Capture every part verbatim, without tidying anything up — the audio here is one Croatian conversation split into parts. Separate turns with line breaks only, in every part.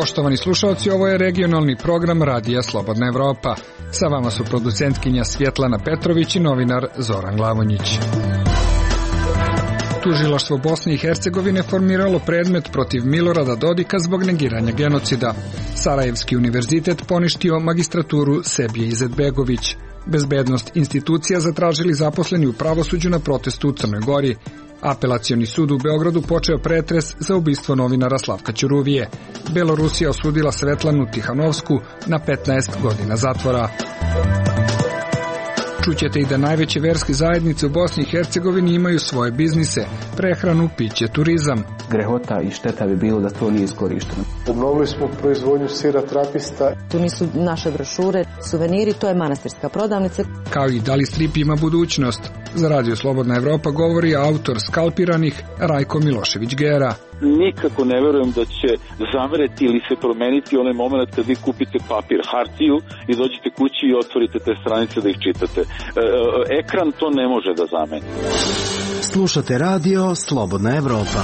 Poštovani slušalci, ovo je regionalni program Radija Slobodna Evropa. Sa vama su producentkinja Svjetlana Petrović i novinar Zoran Glavonjić. Tužilaštvo Bosne i Hercegovine formiralo predmet protiv Milorada Dodika zbog negiranja genocida. Sarajevski univerzitet poništio magistraturu Sebije Izetbegović. Bezbednost institucija zatražili zaposleni u pravosuđu na protestu u Crnoj Gori. Apelacioni sud u Beogradu počeo pretres za ubistvo novinara Slavka Ćuruvije. Belorusija osudila Svetlanu Tihanovsku na petnaest godina zatvora. Čućete i da najveće verske zajednice u Bosni i Hercegovini imaju svoje biznise, prehranu, piće, turizam.
Grehota i šteta bi bilo da to nije iskorišteno.
Obnovili smo proizvodnju sira Trapista.
Tu nisu naše brošure, suveniri, to je manastirska prodavnica.
Kao i da li strip ima budućnost. Za Radio Slobodna Evropa govori autor Skalpiranih Rajko Milošević-Gera.
Nikako ne verujem da će zamereti ili se promeniti onaj moment kad vi kupite papir, hartiju i dođete kući i otvorite te stranice da ih čitate. E, ekran to ne može da zameni.
Slušate Radio Slobodna Evropa.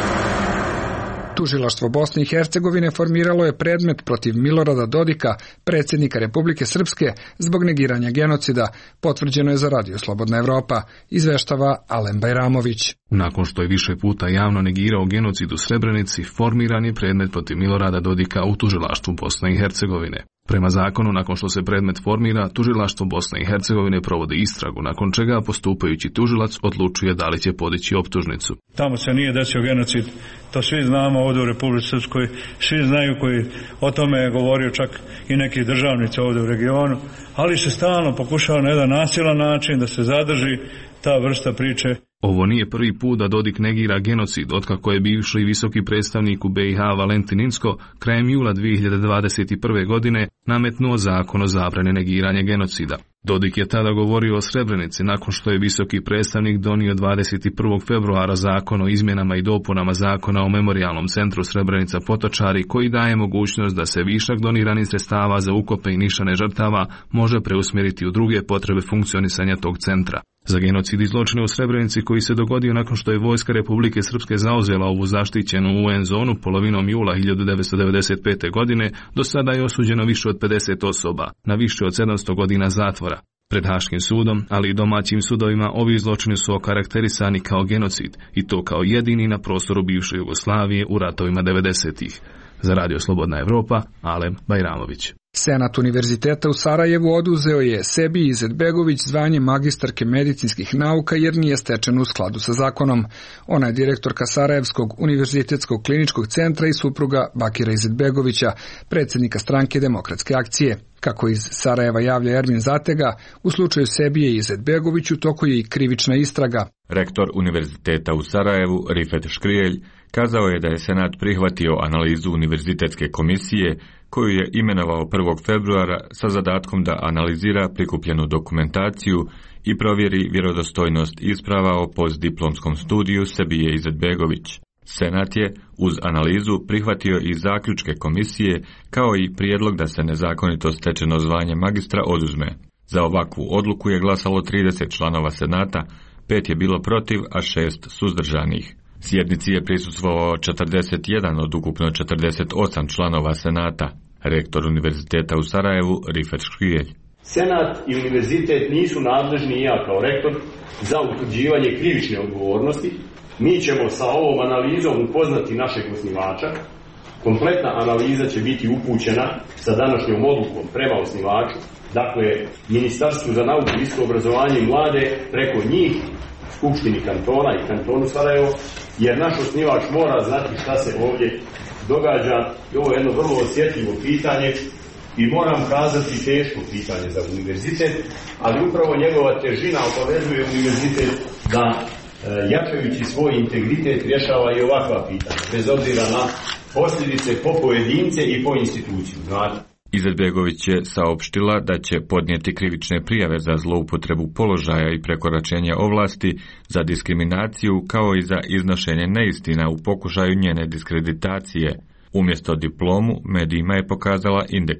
Tužilaštvo Bosne i Hercegovine formiralo je predmet protiv Milorada Dodika, predsjednika Republike Srpske, zbog negiranja genocida. Potvrđeno je za Radio Slobodna Evropa, izveštava Alen Bajramović.
Nakon što je više puta javno negirao genocid u Srebrenici, formiran je predmet protiv Milorada Dodika u tužilaštvu Bosne i Hercegovine. Prema zakonu, nakon što se predmet formira, tužilaštvo Bosne i Hercegovine provodi istragu, nakon čega postupajući tužilac odlučuje da li će podići optužnicu.
Tamo se nije desio genocid, to svi znamo ovdje u Republici Srpskoj, svi znaju koji o tome je govorio čak i neki državnici ovdje u regionu, ali se stalno pokušava na jedan nasilan način da se zadrži ta vrsta priče.
Ovo nije prvi put da Dodik negira genocid, otkako je bivši visoki predstavnik u be i ha Valentin Inzko krajem jula dvije hiljade dvadeset prve. godine nametnuo zakon o zabrani negiranja genocida. Dodik je tada govorio o Srebrenici nakon što je visoki predstavnik donio dvadeset prvog februara zakon o izmjenama i dopunama zakona o memorijalnom centru Srebrenica Potočari, koji daje mogućnost da se višak doniranih sredstava za ukope i nišane žrtava može preusmjeriti u druge potrebe funkcionisanja tog centra. Za genocid i zločine u Srebrenici, koji se dogodio nakon što je vojska Republike Srpske zauzela ovu zaštićenu u en zonu polovinom jula hiljadu devetsto devedeset pete. godine, do sada je osuđeno više od pedeset osoba na više od sedamsto godina zatvora. Pred Haškim sudom, ali i domaćim sudovima, ovi zločini su okarakterisani kao genocid, i to kao jedini na prostoru bivše Jugoslavije u ratovima devedesetih. Za Radio Slobodna Evropa, Alem Bajramović.
Senat Univerziteta u Sarajevu oduzeo je Sebiji Izetbegović zvanje magistarke medicinskih nauka jer nije stečeno u skladu sa zakonom. Ona je direktorka Sarajevskog univerzitetskog kliničkog centra i supruga Bakira Izetbegovića, predsjednika stranke Demokratske akcije. Kako iz Sarajeva javlja Ermin Zatega, u slučaju Sebije Izetbegović u toku je i krivična istraga.
Rektor Univerziteta u Sarajevu, Rifet Škrijelj, kazao je da je Senat prihvatio analizu Univerzitetske komisije koju je imenovao prvog februara sa zadatkom da analizira prikupljenu dokumentaciju i provjeri vjerodostojnost isprava o postdiplomskom studiju Sebije Izetbegović. Senat je, uz analizu, prihvatio i zaključke komisije, kao i prijedlog da se nezakonito stečeno zvanje magistra oduzme. Za ovakvu odluku je glasalo trideset članova Senata, pet je bilo protiv, a šest suzdržanih. Sjednici je prisustvovao četrdeset jedan od ukupno četrdeset osam članova Senata. Rektor Univerziteta u Sarajevu, Rifet Škrijelj.
Senat i univerzitet nisu nadležni i ja kao rektor za utvrđivanje krivične odgovornosti. Mi ćemo sa ovom analizom upoznati našeg osnivača. Kompletna analiza će biti upućena sa današnjom odlukom prema osnivaču. Dakle, Ministarstvu za nauku, visoko obrazovanje i mlade, preko njih, Skupštini kantona i kantonu Sarajevo, jer naš osnivač mora znati šta se ovdje događa. I ovo je jedno vrlo osjetljivo pitanje i moram kazati teško pitanje za univerzitet, ali upravo njegova težina obavezuje univerzitet da e, jačajući svoj integritet rješava i ovakva pitanja, bez obzira na posljedice po pojedince i po instituciju. Znate?
Izetbegović je saopštila da će podnijeti krivične prijave za zloupotrebu položaja i prekoračenje ovlasti, za diskriminaciju kao i za iznošenje neistina u pokušaju njene diskreditacije. Umjesto diplomu medijima je pokazala indeks.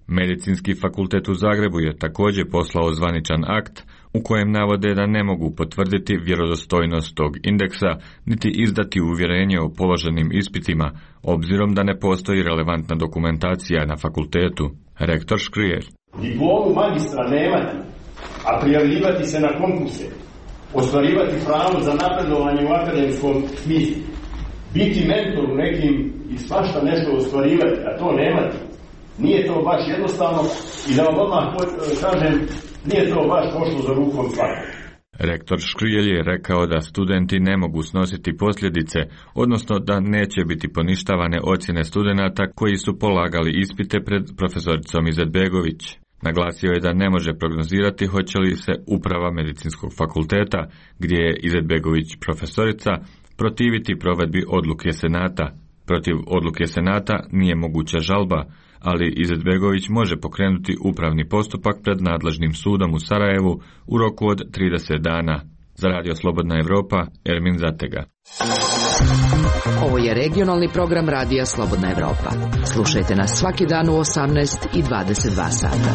Medicinski fakultet u Zagrebu je također poslao zvaničan akt u kojem navode da ne mogu potvrditi vjerodostojnost tog indeksa niti izdati uvjerenje o položenim ispitima, obzirom da ne postoji relevantna dokumentacija na fakultetu. Rektor Škrijelj.
Diplomu magistra nemati, a prijavljivati se na konkurse, ostvarivati pravo za napredovanje u akademskom smislu, biti mentor u nekim i svašta nešto ostvarivati, a to nemati. Nije to baš jednostavno i da vam odmah kažem, nije to baš pošlo za rukom svakog.
Rektor Škrijelj je rekao da studenti ne mogu snositi posljedice, odnosno da neće biti poništavane ocjene studenata koji su polagali ispite pred profesoricom Izetbegović. Naglasio je da ne može prognozirati hoće li se uprava medicinskog fakulteta, gdje je Izetbegović profesorica, protiviti provedbi odluke Senata. Protiv odluke Senata nije moguća žalba, ali Izetbegović može pokrenuti upravni postupak pred nadležnim sudom u Sarajevu u roku od trideset dana. Za Radio Slobodna Evropa, Ermin Zatega.
Ovo je regionalni program Radija Slobodna Evropa. Slušajte nas svaki dan u osamnaest i dvadeset dva sata.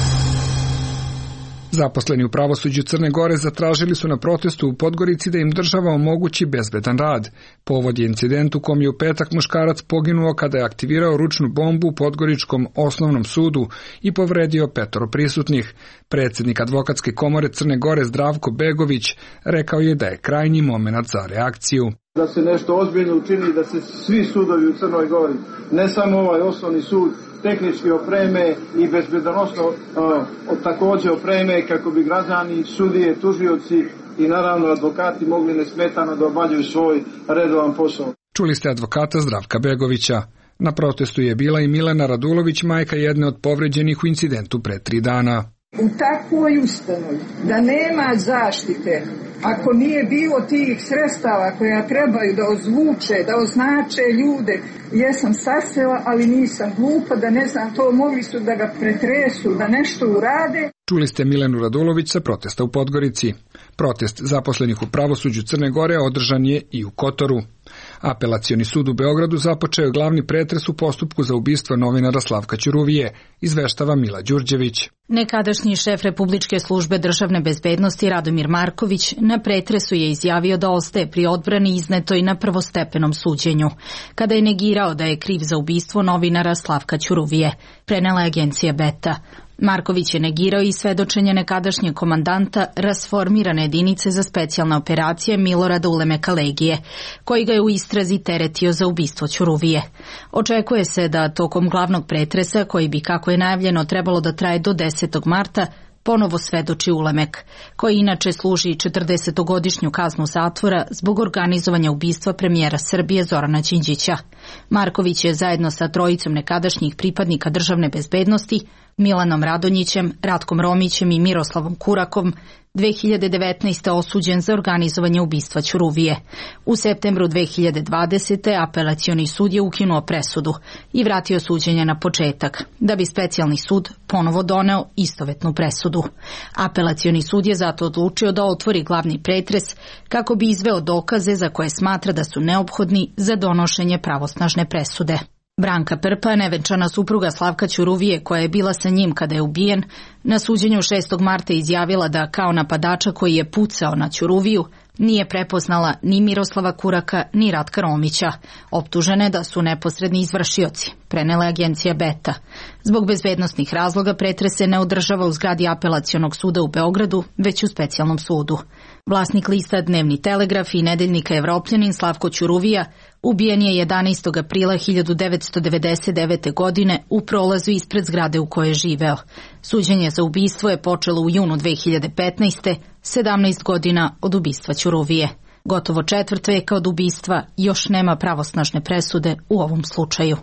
Zaposleni u pravosuđu Crne Gore zatražili su na protestu u Podgorici da im država omogući bezbedan rad. Povod je incident u kom je u petak muškarac poginuo kada je aktivirao ručnu bombu u Podgoričkom osnovnom sudu i povredio petoro prisutnih. Predsjednik advokatske komore Crne Gore Zdravko Begović rekao je da je krajnji moment za reakciju.
Da se nešto ozbiljno učini, da se svi sudovi u Crnoj Gori, ne samo ovaj osnovni sud, tehnički opreme i bezbedonosno uh, također opreme kako bi građani, sudije, tužioci i naravno advokati mogli nesmetano da obavljaju svoj redovan posao.
Čuli ste advokata Zdravka Begovića. Na protestu je bila i Milena Radulović, majka jedne od povređenih u incidentu pre tri dana.
U takvoj ustanovi da nema zaštite, ako nije bilo tih sredstava koja trebaju da ozvuče, da označe ljude, jesam sasela, ali nisam glupa, da ne znam to, mogli su da ga pretresu, da nešto urade.
Čuli ste Milenu Radulović sa protesta u Podgorici. Protest zaposlenih u pravosuđu Crne Gore održan je i u Kotoru. Apelacioni sud u Beogradu započeo je glavni pretres u postupku za ubistvo novinara Slavka Ćuruvije, izveštava Mila Đurđević.
Nekadašnji šef Republičke službe državne bezbednosti Radomir Marković na pretresu je izjavio da ostaje pri odbrani iznetoj na prvostepenom suđenju, kada je negirao da je kriv za ubistvo novinara Slavka Ćuruvije, prenela je agencija Beta. Marković je negirao i svedočenje nekadašnjeg komandanta rasformirane jedinice za specijalne operacije Milorada Ulemeka Legije, koji ga je u istrazi teretio za ubistvo Ćuruvije. Očekuje se da tokom glavnog pretresa, koji bi kako je najavljeno trebalo da traje do desetog marta, ponovo svedoči Ulemek, koji inače služi četrdesetogodišnju kaznu zatvora zbog organizovanja ubistva premijera Srbije Zorana Đinđića. Marković je zajedno sa trojicom nekadašnjih pripadnika državne bezbednosti, Milanom Radonjićem, Ratkom Romićem i Miroslavom Kurakom, dve hiljade devetnaeste. osuđen za organizovanje ubistva Ćuruvije. U septembru dve hiljade dvadesete. apelacioni sud je ukinuo presudu i vratio suđenje na početak, da bi specijalni sud ponovo doneo istovetnu presudu. Apelacioni sud je zato odlučio da otvori glavni pretres kako bi izveo dokaze za koje smatra da su neophodni za donošenje pravosnažne presude. Branka Prpa, nevenčana supruga Slavka Ćuruvije, koja je bila sa njim kada je ubijen, na suđenju šestog marta izjavila da kao napadača koji je pucao na Ćuruviju nije prepoznala ni Miroslava Kuraka ni Ratka Romića, optužene da su neposredni izvršioci, prenela agencija Beta. Zbog bezbednosnih razloga pretres se ne održava u zgradi apelacionog suda u Beogradu, već u specijalnom sudu. Vlasnik lista Dnevni Telegraf i nedeljnika Evropljanin Slavko Ćuruvija ubijen je jedanaestog aprila hiljadu devetsto devedeset devete. godine u prolazu ispred zgrade u kojoj je živeo. Suđenje za ubistvo je počelo u junu dve hiljade petnaeste. sedamnaest godina od ubistva Ćuruvije. Gotovo četvrt veka od ubistva još nema pravosnažne presude u ovom slučaju.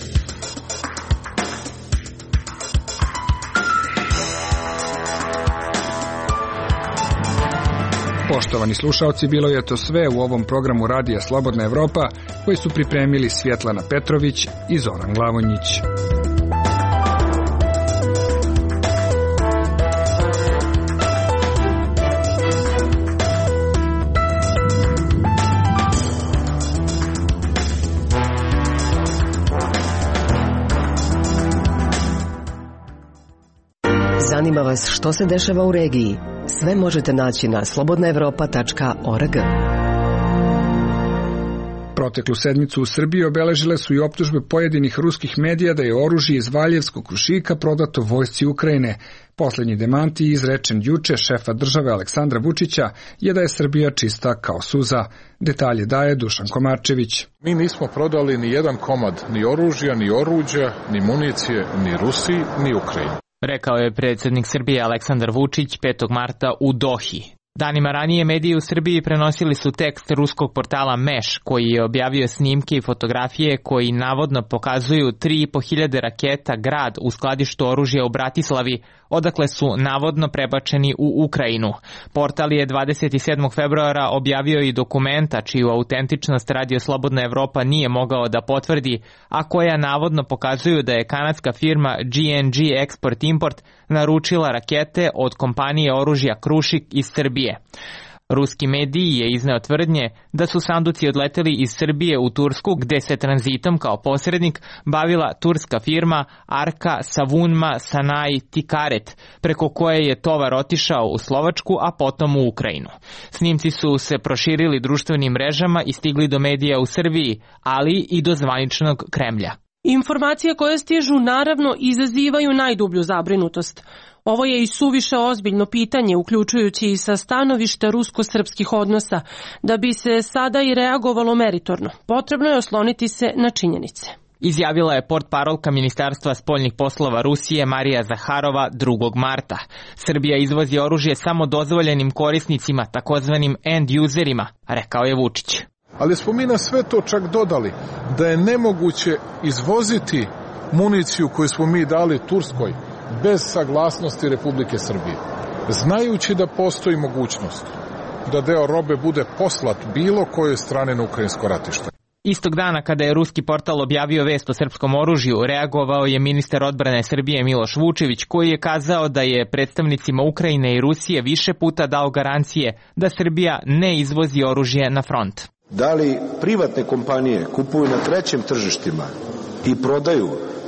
Poštovani slušaoci, bilo je to sve u ovom programu Radija Slobodna Evropa, koji su pripremili Svjetlana Petrović i Zoran Glavonjić.
vas što se dešava u regiji. Sve možete naći na slobodna evropa tačka org.
Proteklu sedmicu u Srbiji obeležile su i optužbe pojedinih ruskih medija da je oružje iz Valjevskog Krušika prodato vojsci Ukrajine. Poslednji demanti izrečen juče šefa države Aleksandra Vučića je da je Srbija čista kao suza. Detalje daje Dušan Komarčević.
Mi nismo prodali ni jedan komad ni oružja, ni oruđa, ni municije, ni Rusiji, ni Ukrajini.
Rekao je predsjednik Srbije Aleksandar Vučić petog marta u Dohi. Danima ranije mediji u Srbiji prenosili su tekst ruskog portala Meš, koji je objavio snimke i fotografije koji navodno pokazuju tri i po hiljade raketa Grad u skladištu oružja u Bratislavi, odakle su navodno prebačeni u Ukrajinu. Portal je dvadeset sedmog februara objavio i dokumenta čiju autentičnost Radio Slobodna Evropa nije mogao da potvrdi, a koja navodno pokazuju da je kanadska firma G N G Export Import naručila rakete od kompanije oružja Krušik iz Srbije. Ruski mediji je izneo tvrdnje da su sanduci odleteli iz Srbije u Tursku, gde se tranzitom kao posrednik bavila turska firma Arka Savunma Sanai Tikaret, preko koje je tovar otišao u Slovačku, a potom u Ukrajinu. Snimci su se proširili društvenim mrežama i stigli do medija u Srbiji, ali i do zvaničnog Kremlja.
Informacije koje stižu naravno izazivaju najdublju zabrinutost. Ovo je i suviše ozbiljno pitanje, uključujući i sa stanovišta rusko-srpskih odnosa, da bi se sada i reagovalo meritorno. Potrebno je osloniti se na činjenice.
Izjavila je portparolka Ministarstva spoljnih poslova Rusije Marija Zaharova drugog marta. Srbija izvozi oružje samo dozvoljenim korisnicima, takozvanim end-userima, rekao je Vučić.
Ali smo mi na sve to čak dodali da je nemoguće izvoziti municiju koju smo mi dali Turskoj bez saglasnosti Republike Srbije, znajući da postoji mogućnost da deo robe bude poslat bilo kojoj strane na ukrajinsko ratište.
Istog dana kada je ruski portal objavio vest o srpskom oružju, reagovao je ministar odbrane Srbije Miloš Vučević, koji je kazao da je predstavnicima Ukrajine i Rusije više puta dao garancije da Srbija ne izvozi oružje na front.
Da li privatne kompanije kupuju na trećim tržištima i prodaju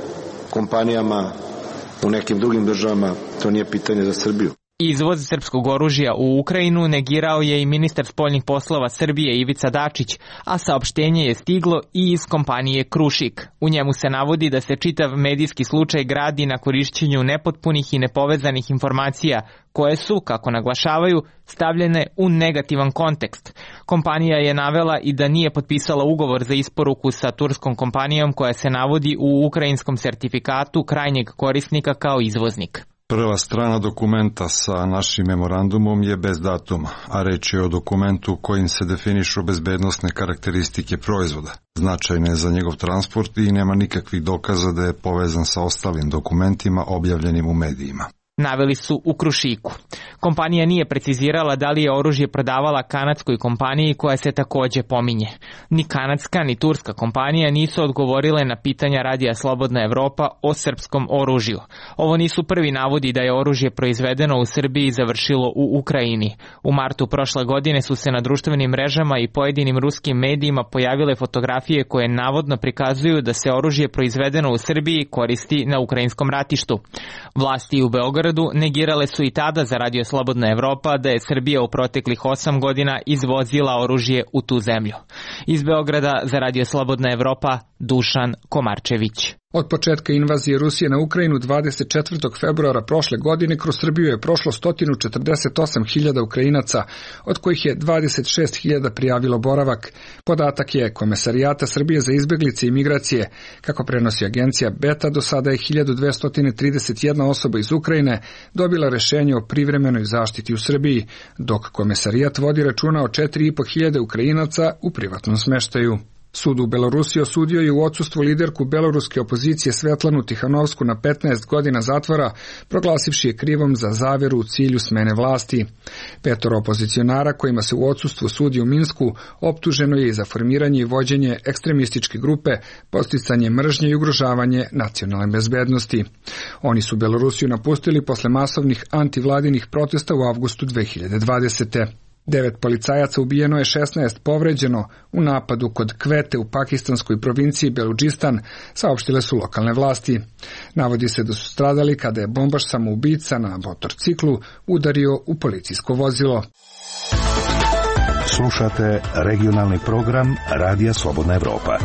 kompanijama u nekim drugim državama, to nije pitanje za Srbiju.
Izvoz srpskog oružja u Ukrajinu negirao je i ministar spoljnih poslova Srbije Ivica Dačić, a saopštenje je stiglo i iz kompanije Krušik. U njemu se navodi da se čitav medijski slučaj gradi na korišćenju nepotpunih i nepovezanih informacija, koje su, kako naglašavaju, stavljene u negativan kontekst. Kompanija je navela i da nije potpisala ugovor za isporuku sa turskom kompanijom koja se navodi u ukrajinskom sertifikatu krajnjeg korisnika kao izvoznik.
Prva strana dokumenta sa našim memorandumom je bez datuma, a reč je o dokumentu kojim se definišu bezbednosne karakteristike proizvoda, značajne za njegov transport i nema nikakvih dokaza da je povezan sa ostalim dokumentima objavljenim u medijima.
Naveli su u Krušiku. Kompanija nije precizirala da li je oružje prodavala kanadskoj kompaniji koja se takođe pominje. Ni kanadska ni turska kompanija nisu odgovorile na pitanja Radija Slobodna Evropa o srpskom oružju. Ovo nisu prvi navodi da je oružje proizvedeno u Srbiji i završilo u Ukrajini. U martu prošle godine su se na društvenim mrežama i pojedinim ruskim medijima pojavile fotografije koje navodno prikazuju da se oružje proizvedeno u Srbiji koristi na ukrajinskom ratištu. Vlasti u Beogradu negirale su i tada za Radio Slobodna Evropa da je Srbija u proteklih osam godina izvozila oružje u tu zemlju. Iz Beograda za Radio Slobodna Evropa, Dušan Komarčević.
Od početka invazije Rusije na Ukrajinu dvadeset četvrtog februara prošle godine kroz Srbiju je prošlo sto četrdeset osam hiljada Ukrajinaca, od kojih je dvadeset šest hiljada prijavilo boravak. Podatak je Komesarijata Srbije za izbeglice i migracije. Kako prenosi agencija Beta, do sada je hiljadu dvesta trideset jedna osoba iz Ukrajine dobila rešenje o privremenoj zaštiti u Srbiji, dok Komesarijat vodi računa o četiri i po hiljade Ukrajinaca u privatnom smeštaju. Sud u Belorusiji osudio je u odsustvu liderku beloruske opozicije Svetlanu Tihanovsku na petnaest godina zatvora, proglasivši je krivom za zaveru u cilju smene vlasti. Petoro opozicionara kojima se u odsustvu sudi u Minsku optuženo je i za formiranje i vođenje ekstremističke grupe, podsticanje mržnje i ugrožavanje nacionalne bezbednosti. Oni su Belorusiju napustili posle masovnih antivladinih protesta u avgustu dve hiljade dvadesete. Devet policajaca ubijeno je, šesnaest povređeno u napadu kod Kvete u pakistanskoj provinciji Beludžistan, saopštile su lokalne vlasti. Navodi se da su stradali kada je bombaš samoubica na motorciklu udario u policijsko vozilo.
Slušate regionalni program Radija Slobodna Evropa.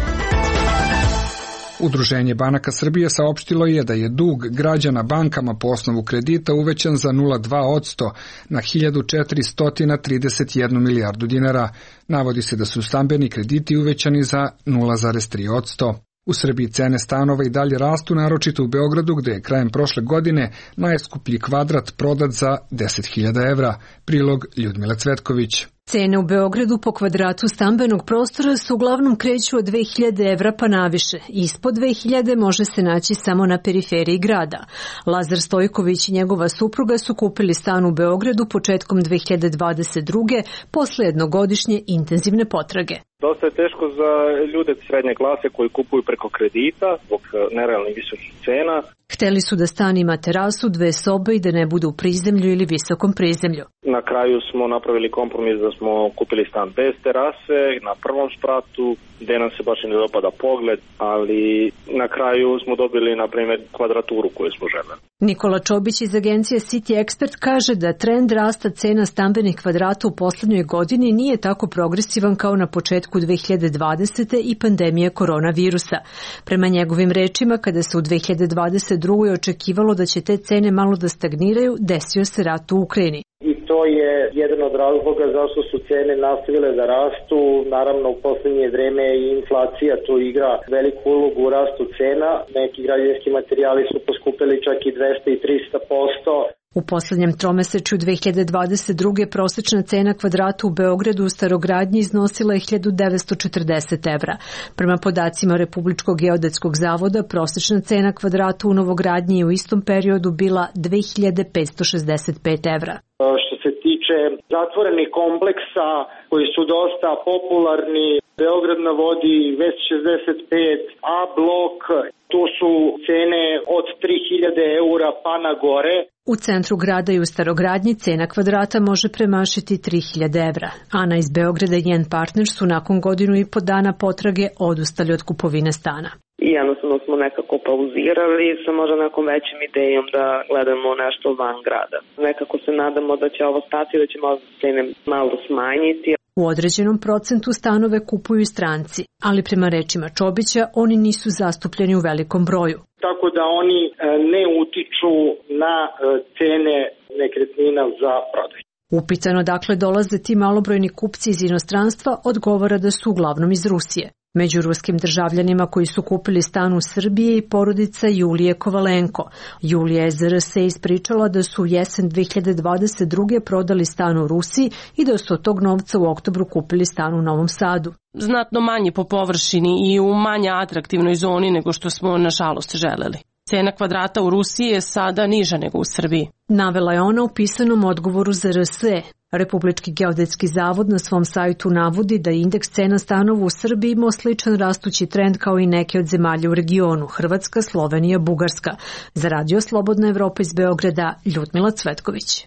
Udruženje banaka Srbije saopštilo je da je dug građana bankama po osnovu kredita uvećan za nula zarez dva posto na hiljadu četiristo trideset jednu milijardu dinara. Navodi se da su stambeni krediti uvećani za nula zarez tri posto. U Srbiji cene stanova i dalje rastu, naročito u Beogradu, gde je krajem prošle godine najskuplji kvadrat prodat za deset hiljada evra. Prilog Ljudmila Cvetković.
Cene u Beogradu po kvadratu stambenog prostora se uglavnom kreću od dve hiljade evra pa naviše. Ispod dve hiljade može se naći samo na periferiji grada. Lazar Stojković i njegova supruga su kupili stan u Beogradu početkom dve hiljade dvadeset druge posle jednogodišnje intenzivne potrage.
Dosta je teško za ljude srednje klase koji kupuju preko kredita zbog nerealnih visokih cena.
Hteli su da stan ima terasu, dve sobe i da ne bude u prizemlju ili visokom prizemlju.
Na kraju smo napravili kompromis da smo kupili stan bez terase na prvom spratu, gde nam se baš ne dopada pogled, ali na kraju smo dobili, na primjer, kvadraturu koju smo želeli.
Nikola Čobić iz agencije City Expert kaže da trend rasta cena stambenih kvadrata u poslednjoj godini nije tako progresivan kao na početku dve hiljade dvadesete. i pandemije koronavirusa. Prema njegovim rečima, kada se u dve hiljade dvadeset drugoj očekivalo da će te cene malo da stagniraju, desio se rat u Ukrajini.
I to je jedan od razloga zašto su cene nastavile da rastu. Naravno, u poslednje vreme i inflacija tu igra veliku ulogu u rastu cena. Neki građevinski materijali su poskupili čak i dvesta i trista posto.
U poslednjem tromesečju dve hiljade dvadeset druge. prosečna cena kvadrata u Beogradu u starogradnji iznosila je hiljadu devetsto četrdeset evra. Prema podacima Republičkog geodetskog zavoda, prosečna cena kvadrata u novogradnji je u istom periodu bila dve hiljade petsto šezdeset pet evra.
Što se tiče zatvorenih kompleksa koji su dosta popularni, Beograd na vodi, Vest šezdeset pet, A blok, tu su cene od tri hiljade eura pa na gore.
U centru grada i u starogradnji cena kvadrata može premašiti tri hiljade evra. Ana iz Beograda i njen partner su nakon godinu i po dana potrage odustali od kupovine stana.
I jednostavno smo nekako pauzirali sa možda nekom većim idejom da gledamo nešto van grada. Nekako se nadamo da će ovo stati, da će možda cene malo smanjiti.
U određenom procentu stanove kupuju stranci, ali prema rečima Čobića oni nisu zastupljeni u velikom broju.
Tako da oni ne utiču na cene nekretnina za prodaju.
Upitano dakle dolaze ti malobrojni kupci iz inostranstva, odgovara da su uglavnom iz Rusije. Među ruskim državljanima koji su kupili stan u Srbiji je porodica Julije Kovalenko. Julija je za R S ispričala da su u jesen dve hiljade dvadeset druge. prodali stan u Rusiji i da su od tog novca u oktobru kupili stan u Novom Sadu.
Znatno manje po površini i u manje atraktivnoj zoni nego što smo nažalost želeli. Cena kvadrata u Rusiji je sada niža nego u Srbiji.
Navela je ona u pisanom odgovoru za R S E. Republički geodetski zavod na svom sajtu navodi da je indeks cena stanova u Srbiji imao sličan rastući trend kao i neke od zemalja u regionu, Hrvatska, Slovenija, Bugarska. Za Radio Slobodna Evropa iz Beograda, Ljudmila Cvetković.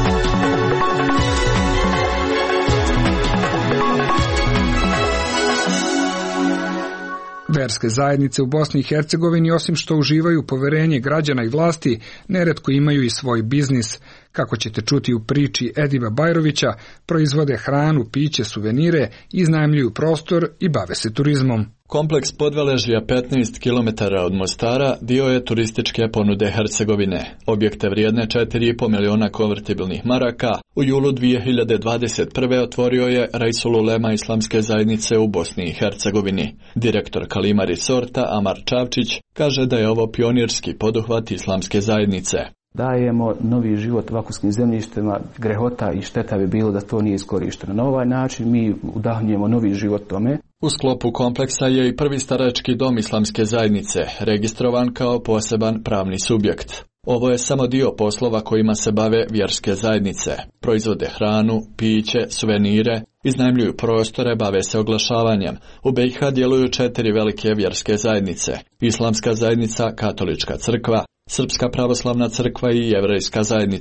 Verske zajednice u Bosni i Hercegovini, osim što uživaju poverenje građana i vlasti, neretko imaju i svoj biznis. Kako ćete čuti u priči Ediba Bajrovića, proizvode hranu, piće, suvenire, iznajmljuju prostor i bave se turizmom.
Kompleks Podveležija petnaest kilometara od Mostara dio je turističke ponude Hercegovine. Objekte vrijedne četiri i po miliona konvertibilnih maraka u julu dve hiljade dvadeset prve. otvorio je Raisul Ulema Islamske zajednice u Bosni i Hercegovini. Direktor Kalima Resorta Amar Čavčić kaže da je ovo pionirski poduhvat Islamske zajednice.
Dajemo novi život vakuumskim zemljištima, grehota i šteta bi bilo da to nije iskorišteno. Na ovaj način mi udahnjujemo novi život tome.
U sklopu kompleksa je i prvi starački dom Islamske zajednice, registrovan kao poseban pravni subjekt. Ovo je samo dio poslova kojima se bave vjerske zajednice. Proizvode hranu, piće, suvenire, iznajmljuju prostore, bave se oglašavanjem. U B i H djeluju četiri velike vjerske zajednice. Islamska zajednica, Katolička crkva, Srpska pravoslavna crkva i Jevrejska zajednica.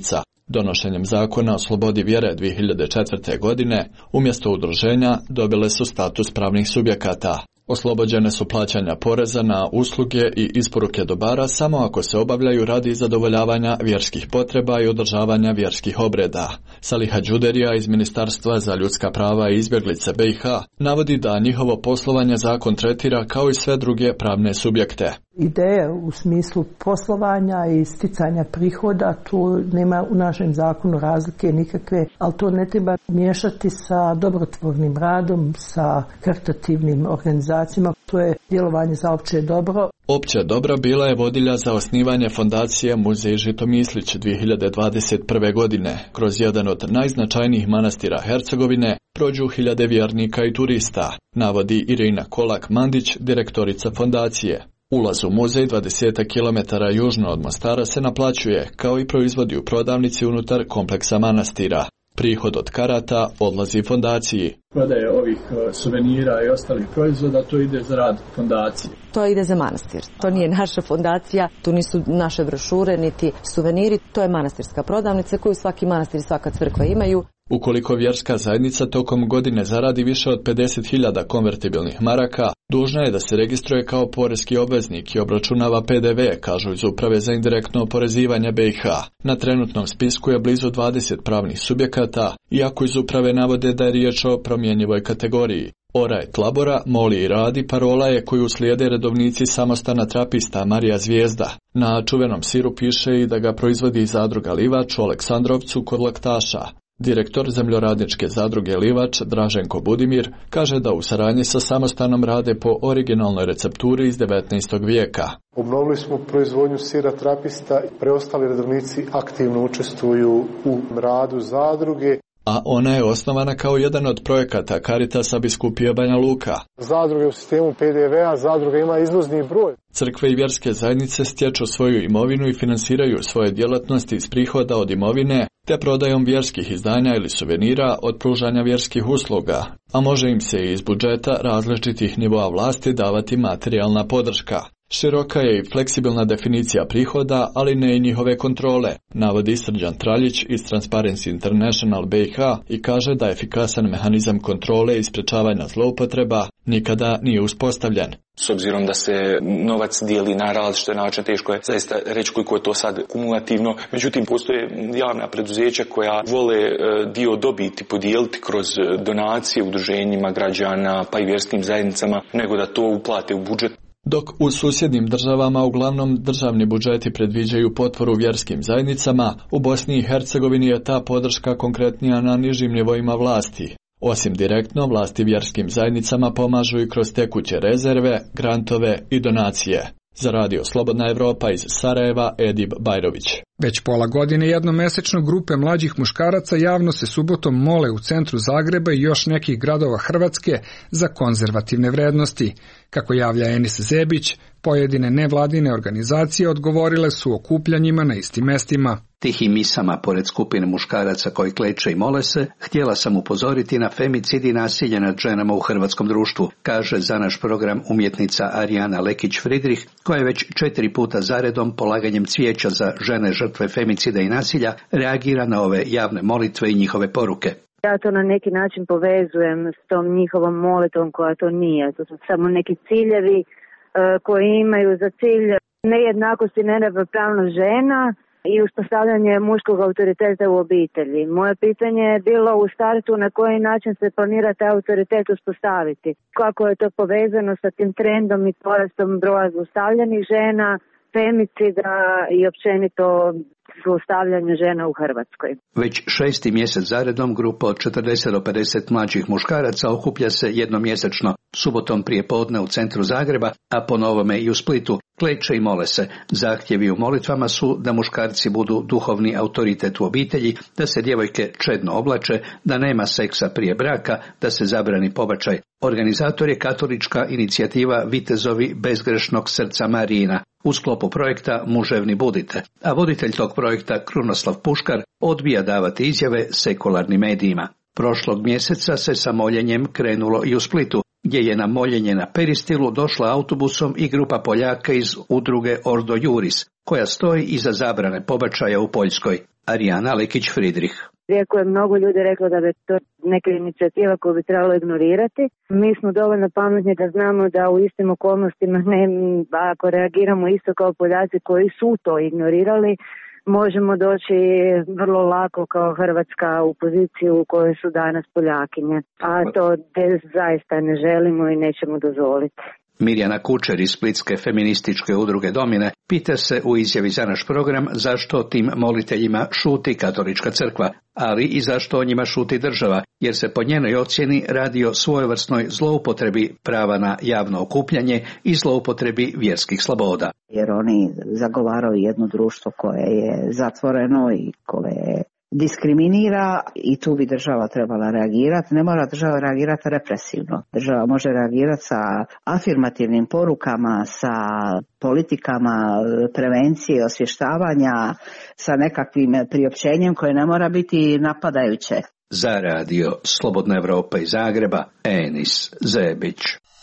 Donošenjem zakona o slobodi vjere dvije hiljade četvrte. godine, umjesto udruženja dobile su status pravnih subjekata. Oslobođene su plaćanja poreza na usluge i isporuke dobara samo ako se obavljaju radi zadovoljavanja vjerskih potreba i održavanja vjerskih obreda. Saliha Đuderija iz Ministarstva za ljudska prava i izbjeglice B i H navodi da njihovo poslovanje zakon tretira kao i sve druge pravne subjekte.
Ideje u smislu poslovanja i sticanja prihoda, tu nema u našem zakonu razlike nikakve, ali to ne treba miješati sa dobrotvornim radom, sa karitativnim organizacijama. To je djelovanje za opće dobro.
Opće dobro bila je vodilja za osnivanje fondacije Muzej Žitomislić dvije hiljade dvadeset prve. godine. Kroz jedan od najznačajnijih manastira Hercegovine prođu hiljade vjernika i turista, navodi Irina Kolak-Mandić, direktorica fondacije. Ulaz u muzej dvadeset kilometara južno od Mostara se naplaćuje, kao i proizvodi u prodavnici unutar kompleksa manastira. Prihod od karata odlazi fondaciji.
Prodaje ovih suvenira i ostalih proizvoda, to ide za rad fondacije.
To ide za manastir. To nije naša fondacija, tu nisu naše brošure, niti suveniri, to je manastirska prodavnica koju svaki manastir i svaka crkva imaju.
Ukoliko vjerska zajednica tokom godine zaradi više od pedeset hiljada konvertibilnih maraka, dužna je da se registruje kao poreski obveznik i obračunava P D V, kažu iz Uprave za indirektno oporezivanje B i H. Na trenutnom spisku je blizu dvadeset pravnih subjekata, iako iz Uprave navode da je riječ o promjenjivoj kategoriji. Ora et labora, moli i radi, parola je koju slijede redovnici samostana trapista Marija Zvijezda. Na čuvenom siru piše i da ga proizvodi zadruga Livač u Aleksandrovcu kod Laktaša. Direktor zemljoradničke zadruge Livač, Draženko Budimir, kaže da u saradnji sa samostanom rade po originalnoj recepturi iz devetnaestog. vijeka.
Obnovili smo proizvodnju sira trapista i preostali redovnici aktivno učestvuju u radu zadruge.
A ona je osnovana kao jedan od projekata Caritasa biskupije Banja Luka.
Zadruge u sistemu P D V-a, zadruga ima izvozni broj.
Crkve i vjerske zajednice stječu svoju imovinu i finansiraju svoje djelatnosti iz prihoda od imovine, te prodajom vjerskih izdanja ili suvenira od pružanja vjerskih usluga, a može im se iz budžeta različitih nivoa vlasti davati materijalna podrška. Široka je i fleksibilna definicija prihoda, ali ne i njihove kontrole, navodi Srđan Traljić iz Transparency International B i H i kaže da efikasan mehanizam kontrole i sprečavanja zloupotreba nikada nije uspostavljen.
S obzirom da se novac dijeli na različite načine, teško je zaista reći koliko je to sad kumulativno. Međutim, postoje javna preduzeća koja vole dio dobiti podijeliti kroz donacije udruženjima građana pa i vjerskim zajednicama, nego da to uplate u budžet.
Dok u susjednim državama uglavnom državni budžeti predviđaju potporu vjerskim zajednicama, u Bosni i Hercegovini je ta podrška konkretnija na nižim nivoima vlasti. Osim direktno, vlasti vjerskim zajednicama pomažu i kroz tekuće rezerve, grantove i donacije. Za radio Slobodna Evropa iz Sarajeva, Edib Bajrović.
Već pola godine jednomesečno grupe mlađih muškaraca javno se subotom mole u centru Zagreba i još nekih gradova Hrvatske za konzervativne vrednosti. Kako javlja Enis Zebić, pojedine nevladine organizacije odgovorile su okupljanjima na istim mestima.
Tihim misama, pored skupine muškaraca koji kleče i mole se, htjela sam upozoriti na femicid i nasilje nad ženama u hrvatskom društvu, kaže za naš program umjetnica Arijana Lekić-Fridrih, koja je već četiri puta zaredom polaganjem cvijeća za žene žrtve femicida i nasilja reagira na ove javne molitve i njihove poruke.
Ja to na neki način povezujem s tom njihovom molitvom koja to nije. To su samo neki ciljevi uh, koji imaju za cilj nejednakost i neravnopravnost žena i uspostavljanje muškog autoriteta u obitelji. Moje pitanje je bilo u startu na koji način se planira taj autoritet uspostaviti. Kako je to povezano sa tim trendom i porastom broja zlostavljanih žena, femicida i općenito zlostavljanje žena u Hrvatskoj.
Već šesti mjesec zaredom grupa od četrdeset do pedeset mlađih muškaraca okuplja se jednomjesečno, subotom prije podne u centru Zagreba, a po novome i u Splitu, kleče i mole se. Zahtjevi u molitvama su da muškarci budu duhovni autoritet u obitelji, da se djevojke čedno oblače, da nema seksa prije braka, da se zabrani pobačaj. Organizator je katolička inicijativa Vitezovi bezgrešnog srca Marijina u sklopu projekta Muževni budite, a voditelj tog projekta Krunoslav Puškar odbija davati izjave sekularnim medijima. Prošlog mjeseca se sa moljenjem krenulo i u Splitu, gdje je na moljenje na Peristilu došla autobusom i grupa Poljaka iz udruge Ordo Juris, koja stoji iza zabrane pobačaja u Poljskoj. Arijana Lekić-Fridrih.
Iako je mnogo ljudi reklo da bi to neka inicijativa koju bi trebalo ignorirati, mi smo dovoljno pametni da znamo da u istim okolnostima, ne, ako reagiramo isto kao Poljaci koji su to ignorirali, možemo doći vrlo lako kao Hrvatska u poziciju u kojoj su danas Poljakinje. A to zaista ne želimo i nećemo dozvoliti.
Mirjana Kučer iz splitske feminističke udruge Domine pita se u izjavi za naš program zašto tim moliteljima šuti katolička crkva, ali i zašto o njima šuti država, jer se po njenoj ocjeni radi o svojevrsnoj zloupotrebi prava na javno okupljanje i zloupotrebi vjerskih sloboda.
Jer oni zagovaraju jedno društvo koje je zatvoreno i koje diskriminira i tu bi država trebala reagirati. Ne mora država reagirati represivno. Država može reagirati sa afirmativnim porukama, sa politikama prevencije, osvještavanja, sa nekakvim priopćenjem koje ne mora biti napadajuće.
Za radio Slobodna Evropa iz Zagreba, Enis Zebić.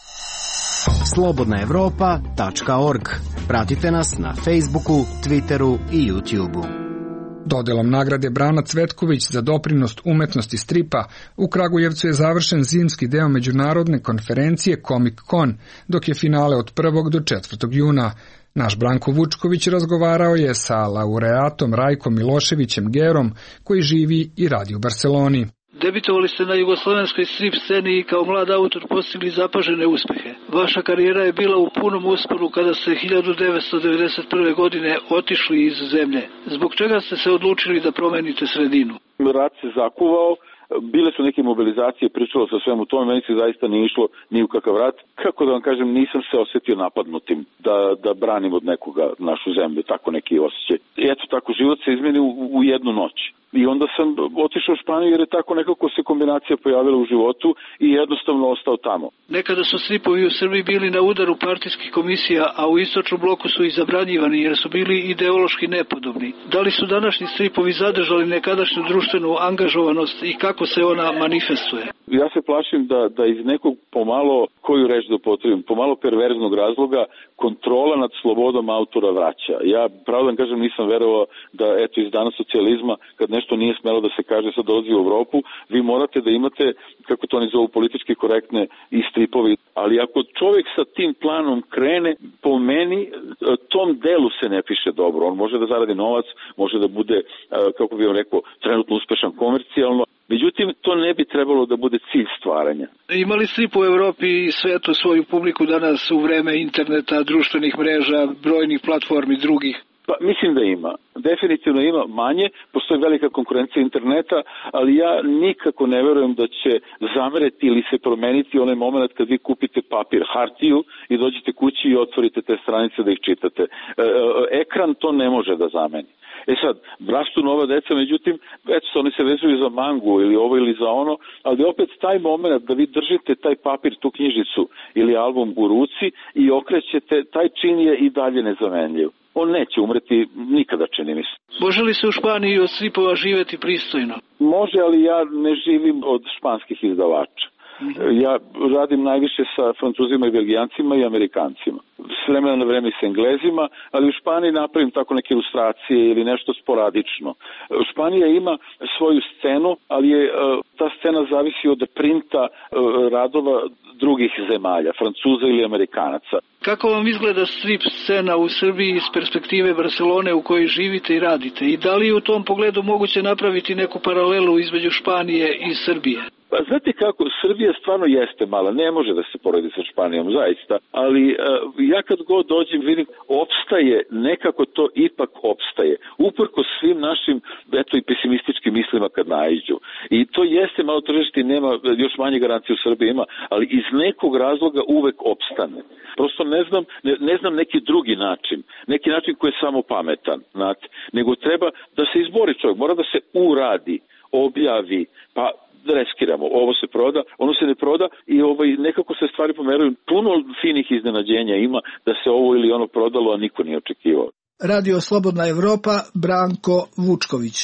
slobodna evropa tačka org. Pratite nas na Facebooku, Twitteru i YouTubeu.
Dodelom nagrade Brana Cvetković za doprinos umetnosti stripa u Kragujevcu je završen zimski deo međunarodne konferencije Comic Con, dok je finale od prvog do četvrtog juna. Naš Branko Vučković razgovarao je sa laureatom Rajkom Miloševićem Gerom, koji živi i radi u Barseloni.
Debitovali ste na jugoslovenskoj strip sceni i kao mlad autor postigli zapažene uspehe. Vaša karijera je bila u punom usporu kada ste hiljadu devetsto devedeset prve. godine otišli iz zemlje. Zbog čega ste se odlučili da promenite sredinu?
Rat se zakuvao, bile su neke mobilizacije, pričalo se o svemu tome, meni se zaista nije išlo ni u kakav rat. Kako da vam kažem, nisam se osjetio napadnutim da, da branim od nekoga našu zemlju, tako neki osjećaj. I eto tako, život se izmeni u, u jednu noć. I onda sam otišao u Španiju jer je tako nekako se kombinacija pojavila u životu i jednostavno ostao tamo.
Nekada su stripovi u Srbiji bili na udaru partijskih komisija, a u istočnom bloku su i zabranjivani jer su bili ideološki nepodobni. Da li su današnji stripovi zadržali nekadašnju društvenu angažovanost i kako se ona manifestuje?
Ja se plašim da, da iz nekog pomalo, koju reč da upotrebim, pomalo perverznog razloga kontrola nad slobodom autora vraća. Ja, pravo da kažem, nisam verovao da eto iz dana socijalizma, kad nešto nije smelo da se kaže, sad dolazi u Evropu, vi morate da imate, kako to oni zovu, politički korektne i stripovi. Ali ako čovjek sa tim planom krene, po meni, tom delu se ne piše dobro. On može da zaradi novac, može da bude, kako bih vam rekao, trenutno uspešan komercijalno. Međutim, to ne bi trebalo da bude cilj stvaranja.
Imali strip u Evropi i svetu svoju publiku danas u vreme interneta, društvenih mreža, brojnih platformi drugih?
Pa mislim da ima. Definitivno ima manje, postoji velika konkurencija interneta, ali ja nikako ne verujem da će zamereti ili se promeniti onaj moment kad vi kupite papir, hartiju i dođete kući i otvorite te stranice da ih čitate. E, ekran to ne može da zameni. E sad, rastu nova deca, međutim, eto se oni se vezuju za mangu ili ovo ili za ono, ali opet taj moment da vi držite taj papir, tu knjižicu ili album u ruci i okrećete, taj čin je i dalje nezamenljiv. On neće umreti nikada, čini mi se.
Može li se u Španiji od stripova živeti pristojno?
Može, ali ja ne živim od španskih izdavača. Ja radim najviše sa Francuzima i Belgijancima i Amerikancima. S vremena na vreme s Englezima, ali u Španiji napravim tako neke ilustracije ili nešto sporadično. Španija ima svoju scenu, ali je ta scena zavisi od printa radova drugih zemalja, Francuza ili Amerikanaca.
Kako vam izgleda strip scena u Srbiji iz perspektive Barcelone u kojoj živite i radite? I da li je u tom pogledu moguće napraviti neku paralelu između Španije i Srbije?
Pa znate kako, Srbija stvarno jeste mala, ne može da se poredi sa Španijom, zaista, ali uh, ja kad god dođem vidim, opstaje, nekako to ipak opstaje, uprko svim našim, eto i pesimističkim mislima kad naiđu. I to jeste malo tržište i nema, još manje garancije u Srbiji ima, ali iz nekog razloga uvek opstane. Prosto ne znam, ne, ne znam neki drugi način, neki način koji je samo pametan, znate, nego treba da se izbori čovjek, mora da se uradi, objavi, pa reskiramo, ovo se proda, ono se ne proda i ovaj, nekako se stvari pomeraju. Puno finih iznenađenja ima da se ovo ili ono prodalo, a niko nije očekivao.
Radio Slobodna Evropa, Branko Vučković.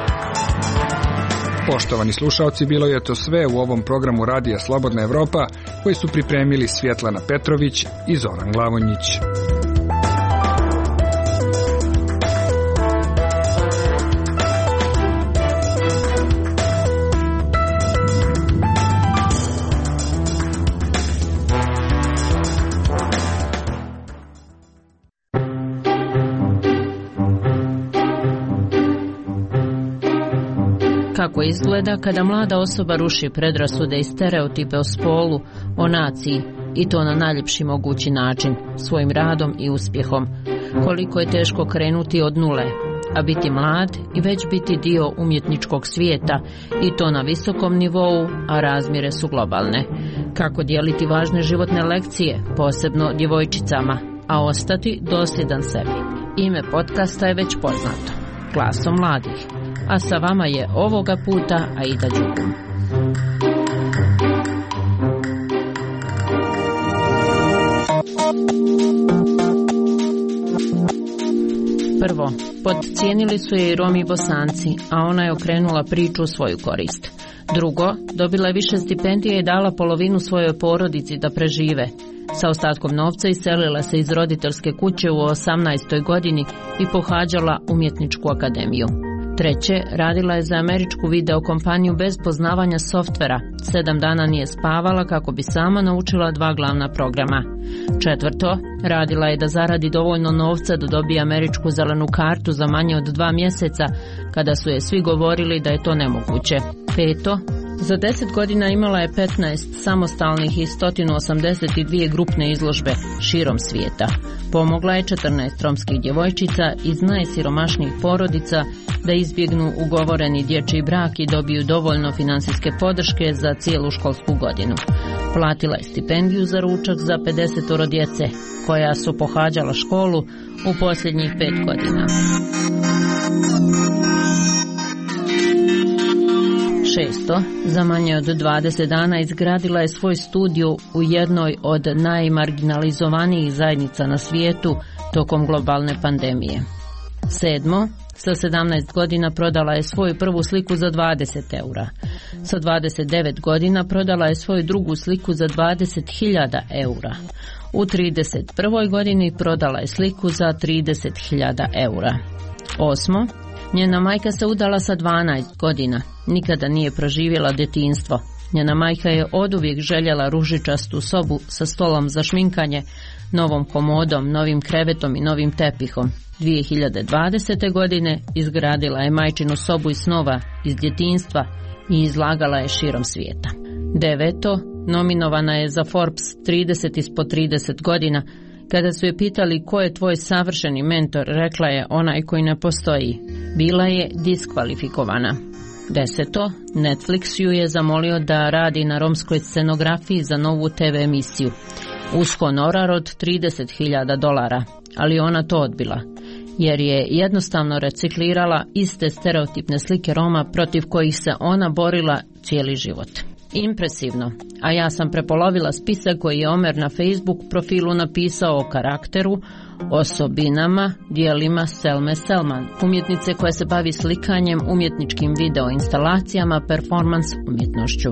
Poštovani slušaoci, bilo je to sve u ovom programu Radija Slobodna Evropa. koji su pripremili Svjetlana Petrović i Zoran Glavonjić.
Kako izgleda kada mlada osoba ruši predrasude i stereotipe o spolu, o naciji, i to na najljepši mogući način, svojim radom i uspjehom. Koliko je teško krenuti od nule, a biti mlad i već biti dio umjetničkog svijeta, i to na visokom nivou, a razmjere su globalne. Kako dijeliti važne životne lekcije, posebno djevojčicama, a ostati dosljedan sebi. Ime podcasta je već poznato, Glasom mladih. A sa vama je ovoga puta Aida Đugum. Prvo, podcijenili su je i Romi i Bosanci, a ona je okrenula priču u svoju korist. Drugo, dobila je više stipendije i dala polovinu svojoj porodici da prežive. Sa ostatkom novca iselila se iz roditeljske kuće u osamnaestoj godini i pohađala umjetničku akademiju. Treće, radila je za američku video kompaniju bez poznavanja softvera. Sedam dana nije spavala kako bi sama naučila dva glavna programa. Četvrto, radila je da zaradi dovoljno novca da dobije američku zelenu kartu za manje od dva mjeseca, kada su je svi govorili da je to nemoguće. Peto, za deset godina imala je petnaest samostalnih i sto osamdeset dvije grupne izložbe širom svijeta. Pomogla je četrnaest romskih djevojčica iz najsiromašnijih porodica da izbjegnu ugovoreni dječji brak i dobiju dovoljno financijske podrške za cijelu školsku godinu. Platila je stipendiju za ručak za pedesetoro djece, koja su pohađala školu u posljednjih pet godina. Šesto, za manje od dvadeset dana izgradila je svoj studio u jednoj od najmarginalizovanijih zajednica na svijetu tokom globalne pandemije. Sedmo, sa sedamnaest godina prodala je svoju prvu sliku za dvadeset eura. Sa dvadeset devet godina prodala je svoju drugu sliku za dvadeset hiljada eura. U trideset prvoj godini prodala je sliku za trideset hiljada eura. Osmo, njena majka se udala sa dvanaest godina. Nikada nije proživjela djetinjstvo. Njena majka je oduvijek željela ružičastu sobu sa stolom za šminkanje, novom komodom, novim krevetom i novim tepihom. dvije hiljade dvadesete. godine izgradila je majčinu sobu iz snova, iz djetinjstva i izlagala je širom svijeta. Deveto, nominovana je za Forbes trideset ispod trideset godina. Kada su je pitali ko je tvoj savršeni mentor, rekla je onaj koji ne postoji. Bila je diskvalifikovana. Deseto, Netflix ju je zamolio da radi na romskoj scenografiji za novu te ve emisiju. Uz honorar od trideset hiljada dolara, ali ona to odbila, jer je jednostavno reciklirala iste stereotipne slike Roma protiv kojih se ona borila cijeli život. Impresivno, a ja sam prepolovila spisak koji je Omer na Facebook profilu napisao o karakteru, osobinama, dijelima Selme Selman, umjetnice koja se bavi slikanjem, umjetničkim video instalacijama, performans umjetnošću.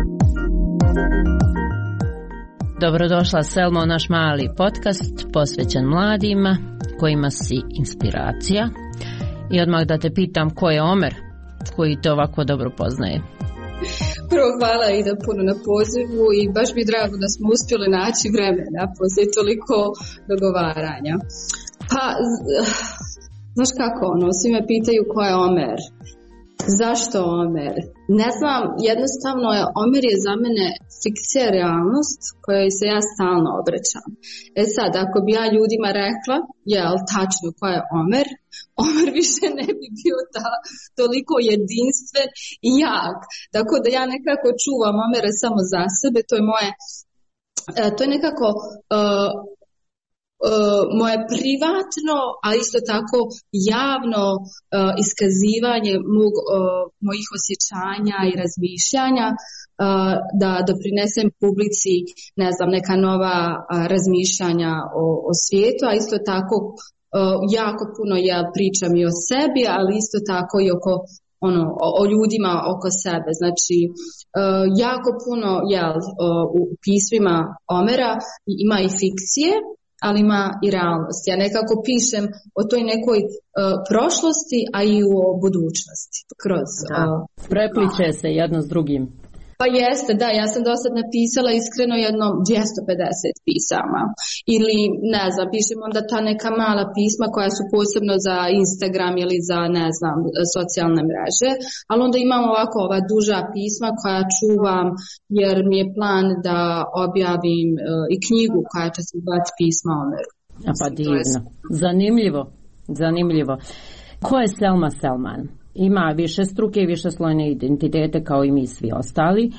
Dobrodošla Selma u naš mali podcast posvećen mladima kojima si inspiracija. I odmah da te pitam ko je Omer koji te ovako dobro poznaje.
Prvo hvala Ida puno na pozivu i baš mi je drago da smo uspjeli naći vremena poslije toliko dogovaranja. Pa, znaš kako ono, svi me pitaju ko je Omer. Zašto Omer? Ne znam, jednostavno je Omer je za mene fikcija realnost kojoj se ja stalno obraćam. E sad, ako bi ja ljudima rekla, jel, tačno ko je Omer, Omer više ne bi bio ta, toliko jedinstven i jak. Tako da ja nekako čuvam Omera samo za sebe, to je moje, to je nekako uh, Uh, moje privatno, a isto tako javno uh, iskazivanje mog, uh, mojih osjećanja i razmišljanja uh, da doprinesem publici, ne znam, neka nova uh, razmišljanja o, o svijetu, a isto tako uh, jako puno ja pričam i o sebi, ali isto tako i oko ono, o, o ljudima oko sebe. Znači, uh, jako puno jel, uh, u pismima Omera ima i fikcije, ali ima i realnost. Ja nekako pišem o toj nekoj uh, prošlosti, a i o budućnosti. Kroz, uh,
Prepliče se jedno s drugim.
Pa jeste, da, ja sam do sad napisala iskreno jedno dvjesto pedeset pisama. Ili, ne znam, pišem onda ta neka mala pisma koja su posebno za Instagram ili za, ne znam, socijalne mreže. Ali onda imam ovako ova duža pisma koja čuvam jer mi je plan da objavim uh, i knjigu koja će se zvati Pisma Omeru.
A pa divno. Zanimljivo, zanimljivo. Ko je Selma Selman? Ima više struke i višeslojne identitete kao i mi svi ostali,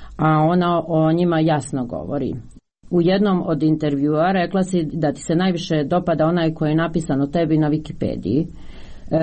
a ona o njima jasno govori. U jednom od intervjua rekla si da ti se najviše dopada onaj koji je napisan o tebi na Wikipediji. E,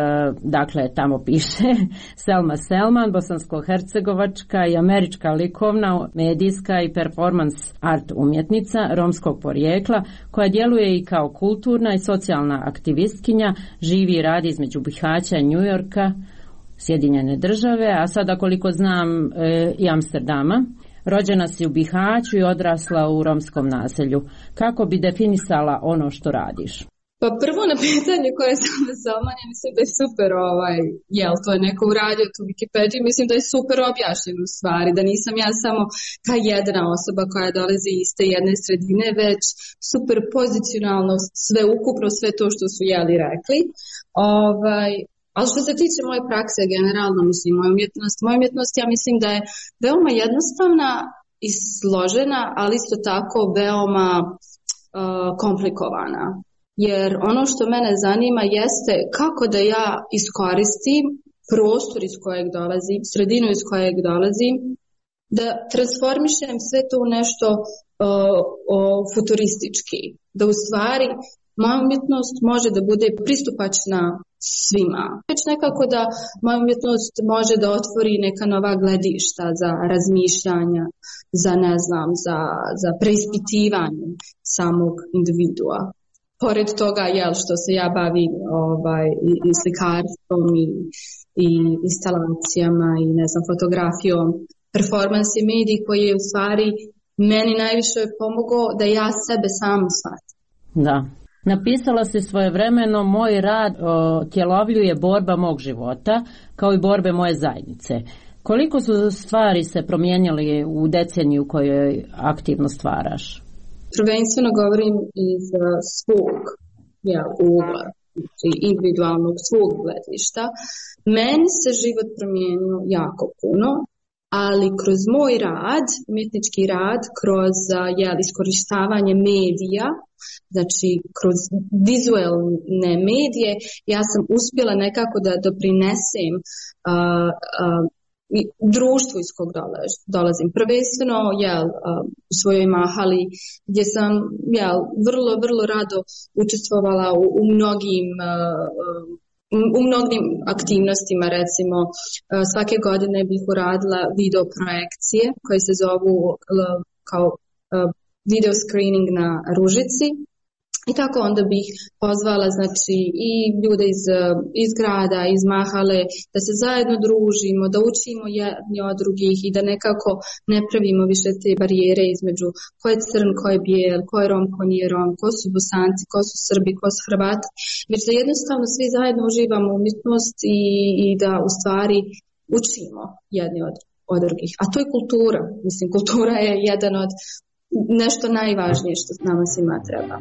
dakle, tamo piše Selma Selman, bosansko-hercegovačka i američka likovna, medijska i performance art umjetnica romskog porijekla koja djeluje i kao kulturna i socijalna aktivistkinja, živi i radi između Bihaća i New Yorka, Sjedinjene države, a sada koliko znam e, i Amsterdama. Rođena si u Bihaću i odrasla u romskom naselju. Kako bi definisala ono što radiš?
Pa prvo na pitanje koje sam da se omanje, mislim da je super ovaj, jel to je neko uradio tu Wikipediju, mislim da je super objašnjeno u stvari, da nisam ja samo ta jedna osoba koja dolazi iz te jedne sredine, već super pozicionalno sve ukupno, sve to što su jeli rekli. Ovaj, ali što se tiče moje prakse generalno, mislim, moja umjetnost, moja umjetnost ja mislim da je veoma jednostavna i složena, ali isto tako veoma uh, komplikovana. Jer ono što mene zanima jeste kako da ja iskoristim prostor iz kojeg dolazim, sredinu iz kojeg dolazim, da transformišem sve to u nešto o, o, futuristički. Da u stvari moja umjetnost može da bude pristupačna svima. Već nekako da moja umjetnost može da otvori neka nova gledišta za razmišljanja, za ne znam, za, za preispitivanje samog individua. Pored toga, jel, što se ja bavim ovaj, i, i slikarstvom i, i instalacijama i ne znam, fotografijom, performans je medij koji je u stvari meni najviše pomogao da ja sebe sam shvatim.
Da. Napisala si svojevremeno, moj rad otjelovljuje borba mog života kao i borbe moje zajednice. Koliko su stvari se promijenili u deceniju u kojoj aktivno stvaraš?
Prvenstveno govorim iz svog ja, ugla, individualnog svog gledišta. Meni se život promijenio jako puno, ali kroz moj rad, umjetnički rad, kroz jel, iskorištavanje medija, znači kroz vizualne medije, ja sam uspjela nekako da doprinesem uh, uh, društvu iz kog dolazim. Prvenstveno jel, u svojoj mahali gdje sam jel, vrlo, vrlo rado učestvovala u, u mnogim u mnogim aktivnostima, recimo svake godine bih uradila video projekcije koje se zovu kao video screening na Ružici. I tako onda bih pozvala znači i ljude iz, iz grada, iz mahale, da se zajedno družimo, da učimo jedni od drugih i da nekako ne pravimo više te barijere između ko je crn, ko je bijel, ko je rom, ko nije rom, ko su Bosanci, ko su Srbi, ko su Hrvati. Već da jednostavno svi zajedno uživamo umjetnost i, i da u stvari učimo jedni od, od drugih. A to je kultura. Mislim, kultura je jedan od nešto najvažnije što nama svima treba.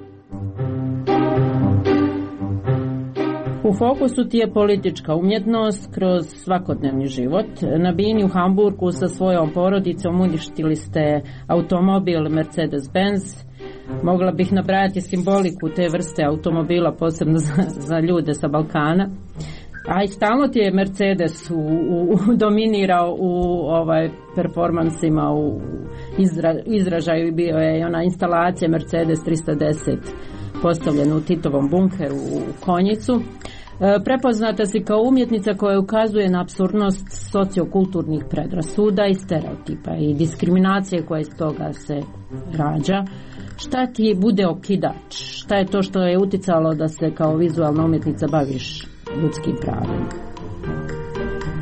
U fokusu ti je politička umjetnost kroz svakodnevni život. Na bini u Hamburgu sa svojom porodicom uništili ste automobil Mercedes-Benz. Mogla bih nabrajati simboliku te vrste automobila, posebno za, za ljude sa Balkana. A i stalno ti je Mercedes u, u, dominirao u ovaj performansima, u izra, izražaju. Bio je ona instalacija Mercedes tristo deset postavljena u Titovom bunkeru u Konjicu. E, prepoznata si kao umjetnica koja ukazuje na apsurdnost sociokulturnih predrasuda i stereotipa i diskriminacije koja iz toga se rađa. Šta ti bude okidač? Šta je to što je uticalo da se kao vizualna umjetnica baviš ljudskim pravima?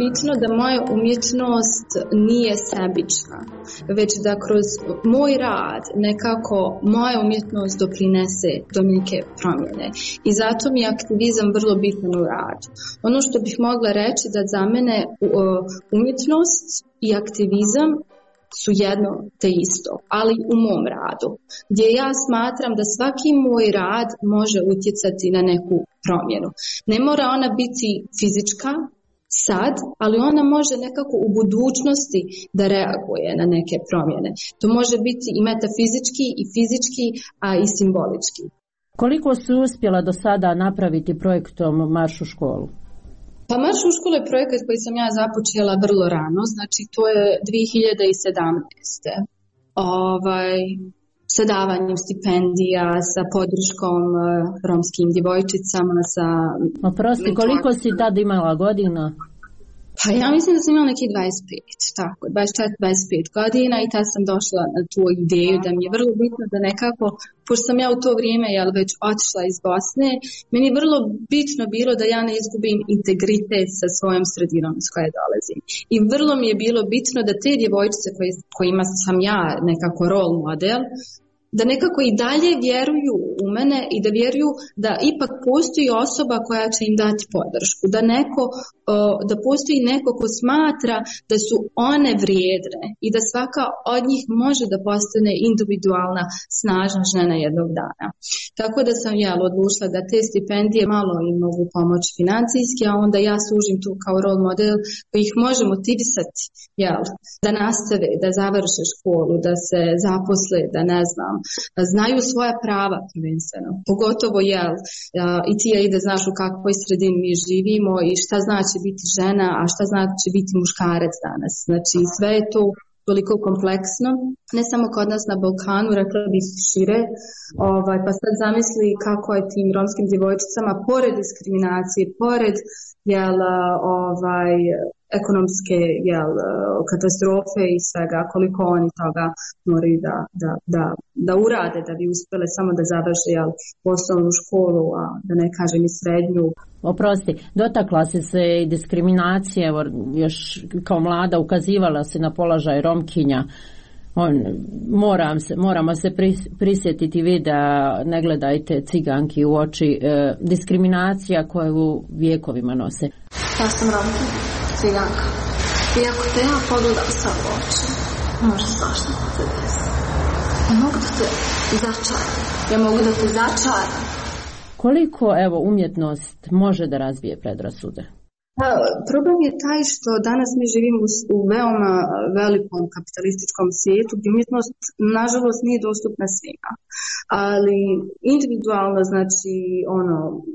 bitno da moja umjetnost nije sebična, već da kroz moj rad nekako moja umjetnost doprinese do neke promjene. I zato mi je aktivizam vrlo bitan u radu. Ono što bih mogla reći da za mene umjetnost i aktivizam su jedno te isto, ali u mom radu, gdje ja smatram da svaki moj rad može utjecati na neku promjenu. Ne mora ona biti fizička sad, ali ona može nekako u budućnosti da reaguje na neke promjene. To može biti i metafizički i fizički, a i simbolički.
Koliko si uspjela do sada napraviti projektom Marš u školu?
Pa Marš u školu je projekat koji sam ja započela vrlo rano, znači to je dvije hiljade sedamnaeste. Ovaj, sa davanjem stipendija, sa podrškom uh, romskim djevojčicama, sa...
Oprosti, koliko si tad imala godina?
Pa ja mislim da sam imala neki dvadeset pet, tako, dvadeset četiri dvadeset pet godina i tad sam došla na tu ideju da mi je vrlo bitno da nekako, pošto sam ja u to vrijeme jel, već otišla iz Bosne, meni je vrlo bitno bilo da ja ne izgubim integritet sa svojom sredinom s koje dolazim. I vrlo mi je bilo bitno da te djevojčice koje, kojima sam ja nekako role model, da nekako i dalje vjeruju u mene i da vjeruju da ipak postoji osoba koja će im dati podršku, da neko, da postoji neko ko smatra da su one vrijedne i da svaka od njih može da postane individualna, snažna žena jednog dana. Tako da sam ja odlučila da te stipendije malo im mogu pomoći financijski, a onda ja služim tu kao role model koji ih može motivisati, jel, da nastave, da završe školu, da se zaposle, da ne znam, znaju svoja prava prvenstveno. Pogotovo jel, i ti ide znaš u kakvoj sredini mi živimo i šta znači biti žena, a šta znači biti muškarac danas. Znači sve je to toliko kompleksno, ne samo kod nas na Balkanu, rekla bih šire, ovaj, pa sad zamisli kako je tim romskim djevojčicama, pored diskriminacije, pored jel, ovaj, ekonomske jel, katastrofe i svega, koliko oni toga moraju da, da, da, da urade da bi uspjele samo da završe jel, osnovnu školu, a da ne kažem i srednju.
Oprosti, dotakla si se i diskriminacije, evo, još kao mlada ukazivala si na položaj Romkinja. On, moram se, moramo se prisjetiti videa Ne gledajte ciganki u oči, e, diskriminacija koju vjekovima nose.
Ja sam Romkinja, ciganka. I ako te ja pogledam sad u oči, može svašta da se desi. Ja mogu da te začaram. Ja mogu da te začaram.
Koliko, evo, umjetnost može da razbije predrasude?
Pa, problem je taj što danas mi živimo u veoma velikom kapitalističkom svijetu gdje umjetnost nažalost nije dostupna svima. Ali individualno, znači, ono,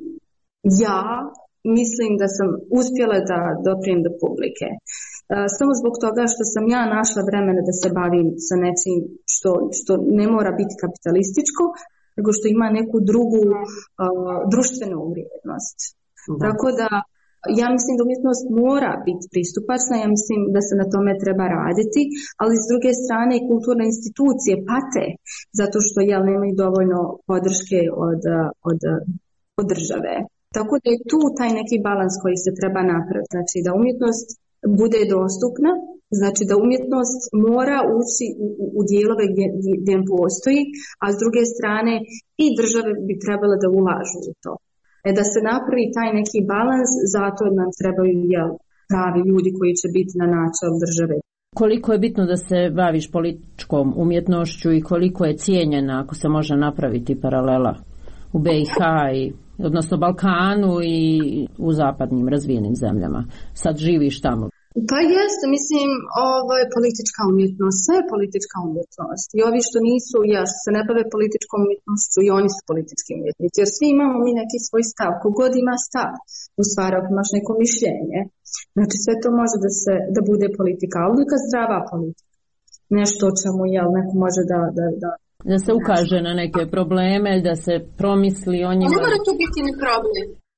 ja mislim da sam uspjela da doprijem do publike. Samo zbog toga što sam ja našla vremena da se bavim sa nečim što, što ne mora biti kapitalističko, nego što ima neku drugu uh, društvenu vrijednost. Da. Tako da ja mislim da umjetnost mora biti pristupačna, ja mislim da se na tome treba raditi, ali s druge strane i kulturne institucije pate zato što jel, nemaju dovoljno podrške od, od, od države. Tako da je tu taj neki balans koji se treba napraviti, znači da umjetnost bude dostupna, znači da umjetnost mora ući u, u, u dijelove gdje, gdje postoji, a s druge strane i države bi trebale da ulažu u to. E da se napravi taj neki balans, zato nam trebaju jel, pravi ljudi koji će biti na načelu države.
Koliko je bitno da se baviš političkom umjetnošću i koliko je cijenjena, ako se može napraviti paralela u B i H, i, odnosno Balkanu i u zapadnim razvijenim zemljama? Sad živiš tamo.
Pa jeste, mislim, ovo je politička umjetnost, sve je politička umjetnost. I ovi što nisu, ja što se ne bave političkom umjetnošću, i oni su politički umjetnici. Jer svi imamo mi neki svoj stav, kogod ima stav, u stvari ako imaš neko mišljenje. Znači sve to može da se da bude politika, ali neka zdrava politika. Nešto o čemu jel, neko može da... da, da
Da se ukaže na neke probleme, da se promisli o njima.
Ne mora tu biti ni problem.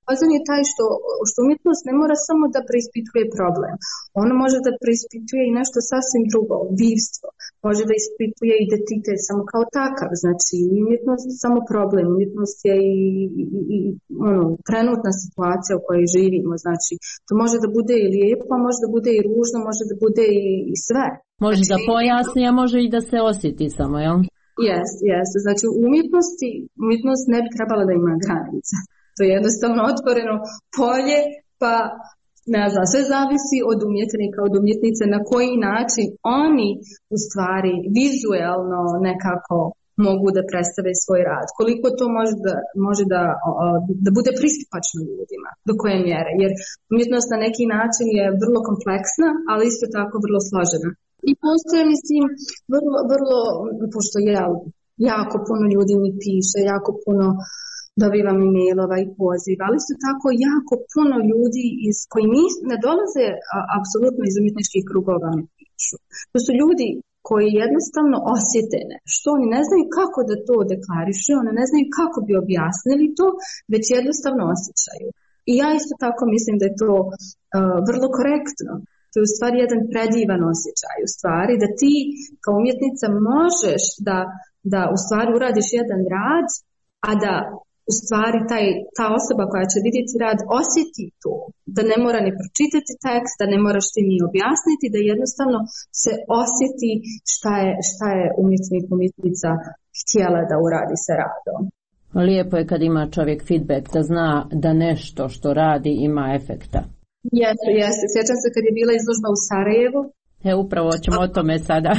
Fazon je taj što, što umjetnost ne mora samo da preispituje problem. Ono može da preispituje i nešto sasvim drugo, bivstvo. Može da ispituje identitet samo kao takav. Znači, umjetnost je samo problem. Umjetnost je i, i, i ono, trenutna situacija u kojoj živimo. Znači, to može da bude i lijepo, može da bude i ružno, može da bude i, i sve.
Može
znači,
da pojasni, a može i da se osjeti samo, jel?
Jeste, jeste. Znači, u umjetnosti, umjetnost ne bi trebala da ima granica. To je jednostavno otvoreno polje, pa ne znam, sve zavisi od umjetnika, od umjetnice, na koji način oni u stvari vizuelno nekako mogu da predstave svoj rad. Koliko to može da, može da, da bude pristupačno ljudima, do koje mjere. Jer umjetnost na neki način je vrlo kompleksna, ali isto tako vrlo složena. I postoje, mislim, vrlo, vrlo, pošto ja jako puno ljudi mi piše, jako puno dobivam e-mailova i poziva, ali isto tako jako puno ljudi iz koji nis, ne dolaze a, apsolutno iz umjetničkih krugova mi pišu. To su ljudi koji jednostavno osjete nešto, oni ne znaju kako da to deklarišu, oni ne znaju kako bi objasnili to, već jednostavno osjećaju. I ja isto tako mislim da je to uh, vrlo korektno. To je u stvari jedan predivan osjećaj, u stvari da ti kao umjetnica možeš da, da u stvari uradiš jedan rad, a da u stvari taj, ta osoba koja će vidjeti rad osjeti to, da ne mora ni pročitati tekst, da ne moraš ti ni objasniti, da jednostavno se osjeti šta je, šta je umjetnik, umjetnica htjela da uradi sa radom.
Lijepo je kad ima čovjek feedback, da zna da nešto što radi ima efekta.
Jeste, jeste. Sjećam se kad je bila izložba u Sarajevu.
E, upravo ćemo o tome sada.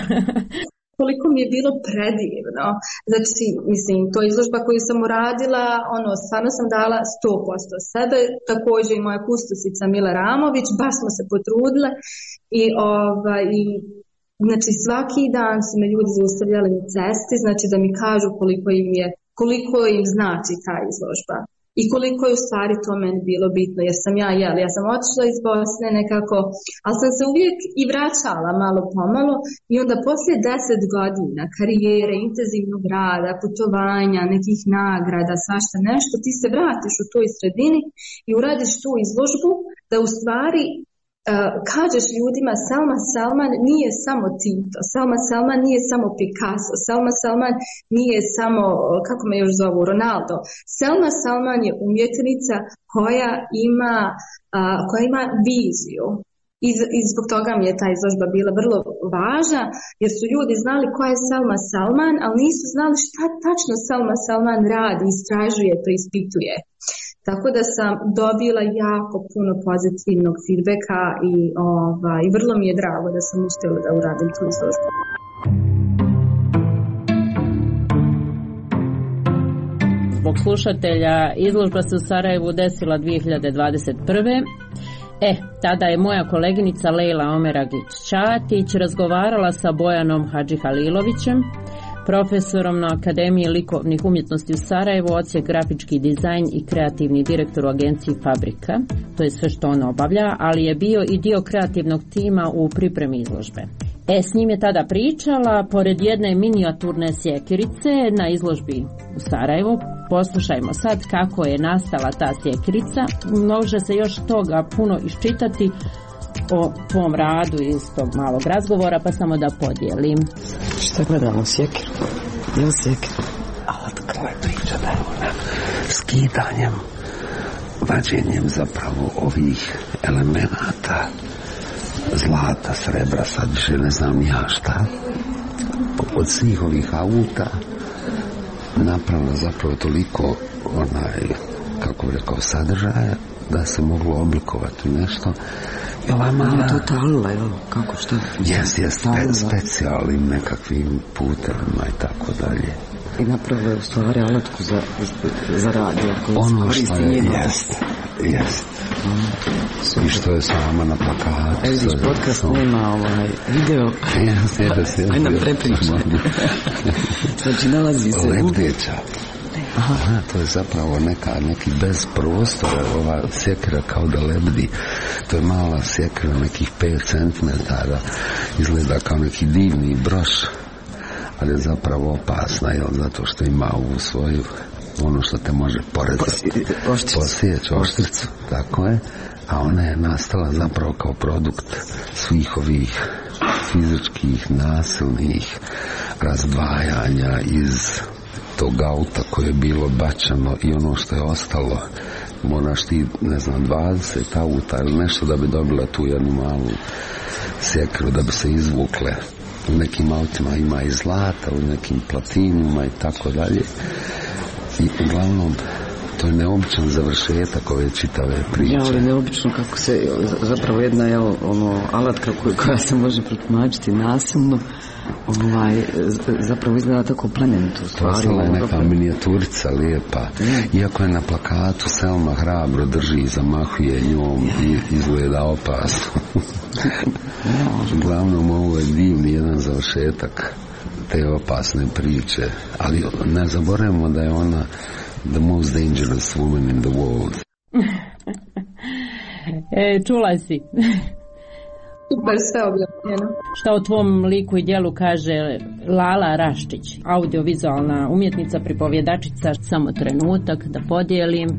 Koliko mi je bilo predivno. Znači, mislim, to je izložba koju sam uradila, ono, stvarno sam dala sto posto sebe, također i moja kustosica Mila Ramović, baš smo se potrudile i, ovaj, i znači, svaki dan su me ljudi zaustavljali na cesti, znači da mi kažu koliko im je, koliko im znači ta izložba. I koliko je u stvari to meni bilo bitno, jer sam ja, jel, ja sam otišla iz Bosne nekako, ali sam se uvijek i vraćala malo pomalo i onda poslije deset godina karijere, intenzivnog rada, putovanja, nekih nagrada, svašta nešto, ti se vratiš u toj sredini i uradiš tu izložbu da u stvari Uh, kažeš ljudima Selma Selman nije samo Tito, Selma Selman nije samo Picasso, Selma Selman nije samo, kako me još zovu, Ronaldo. Selma Selman je umjetnica koja ima, uh, koja ima viziju. I, I zbog toga mi je ta izložba bila vrlo važna, jer su ljudi znali ko je Selma Selman, ali nisu znali šta tačno Selma Selman radi, istražuje, preispituje. Tako da sam dobila jako puno pozitivnog feedbacka i ovaj, vrlo mi je drago da sam uspjela da uradim tu izložbu.
Zbog slušatelja, izložba se u Sarajevu desila dvije hiljade dvadeset prve. E, tada je moja koleginica Lejla Omeragić-Čatić razgovarala sa Bojanom Hadžihalilovićem, profesorom na Akademiji likovnih umjetnosti u Sarajevu, odsjek grafički dizajn i kreativni direktor u agenciji Fabrika. To je sve što on obavlja, ali je bio i dio kreativnog tima u pripremi izložbe. E, s njim je tada pričala pored jedne minijaturne sjekirice na izložbi u Sarajevu. Poslušajmo sad kako je nastala ta sjekirica. Može se još toga puno iščitati o tvom radu iz tog malog razgovora, pa samo da podijelim.
Šta gledamo, sjekiru? Jel sjekiru? A tako je priča da je ona skidanjem, vađenjem zapravo ovih elemenata, zlata, srebra, sad više ne znam ja šta, od svih ovih auta napravila zapravo toliko onaj, kako bi rekao, sadržaja da se moglo oblikovati nešto. I ova mala... Je to talila, jel? Kako, šta? Jes, jes, spe, specijalnim nekakvim putevima i tako dalje. I napravila je u stvari alatku za, za radio. Ono što je, jest, jest. Mm. I što je sama na plakatu. E, vidiš, podcast no. Nema ovaj video. Jes, jes, jes. Aj nam prepričaj. Znači, nalazi se... Lebdeća. Aha. Aha, to je zapravo neka, neki bez prostora, ova sjekira kao da lebdi. To je mala sjekira, nekih pet centimetara, izgleda kao neki divni broš, ali je zapravo opasna, jel, zato što ima ovu svoju ono što te može porezati, posjeći oštricu, tako je, a ona je nastala zapravo kao produkt svih ovih fizičkih, nasilnih razdvajanja iz tog auta koje je bilo bačano i ono što je ostalo. Moraš ti, ne znam, dvadeset auta ili nešto da bi dobila tu jednu malu sjekiru da bi se izvukle. U nekim autima ima i zlata, u nekim platinuma i tako dalje. I uglavnom to je neobičan završetak ove čitave priče.
Ja, ali neobično kako se, zapravo jedna je ono alatka koja se može protumačiti nasilno, ovaj, zapravo izgleda tako plemenito.
Postala je neka minijaturica lijepa. Iako je na plakatu Selma hrabro drži i zamahuje njom i izgleda opasno. Uglavnom ovo je divni jedan završetak te opasne priče. Ali ne zaboravimo da je ona the most dangerous woman in the world.
E, čula si.
Super, sve objašnjeno.
Šta o tvom liku i djelu kaže Lala Raštić, audiovizualna umjetnica, pripovjedačica? Samo trenutak da podijelim.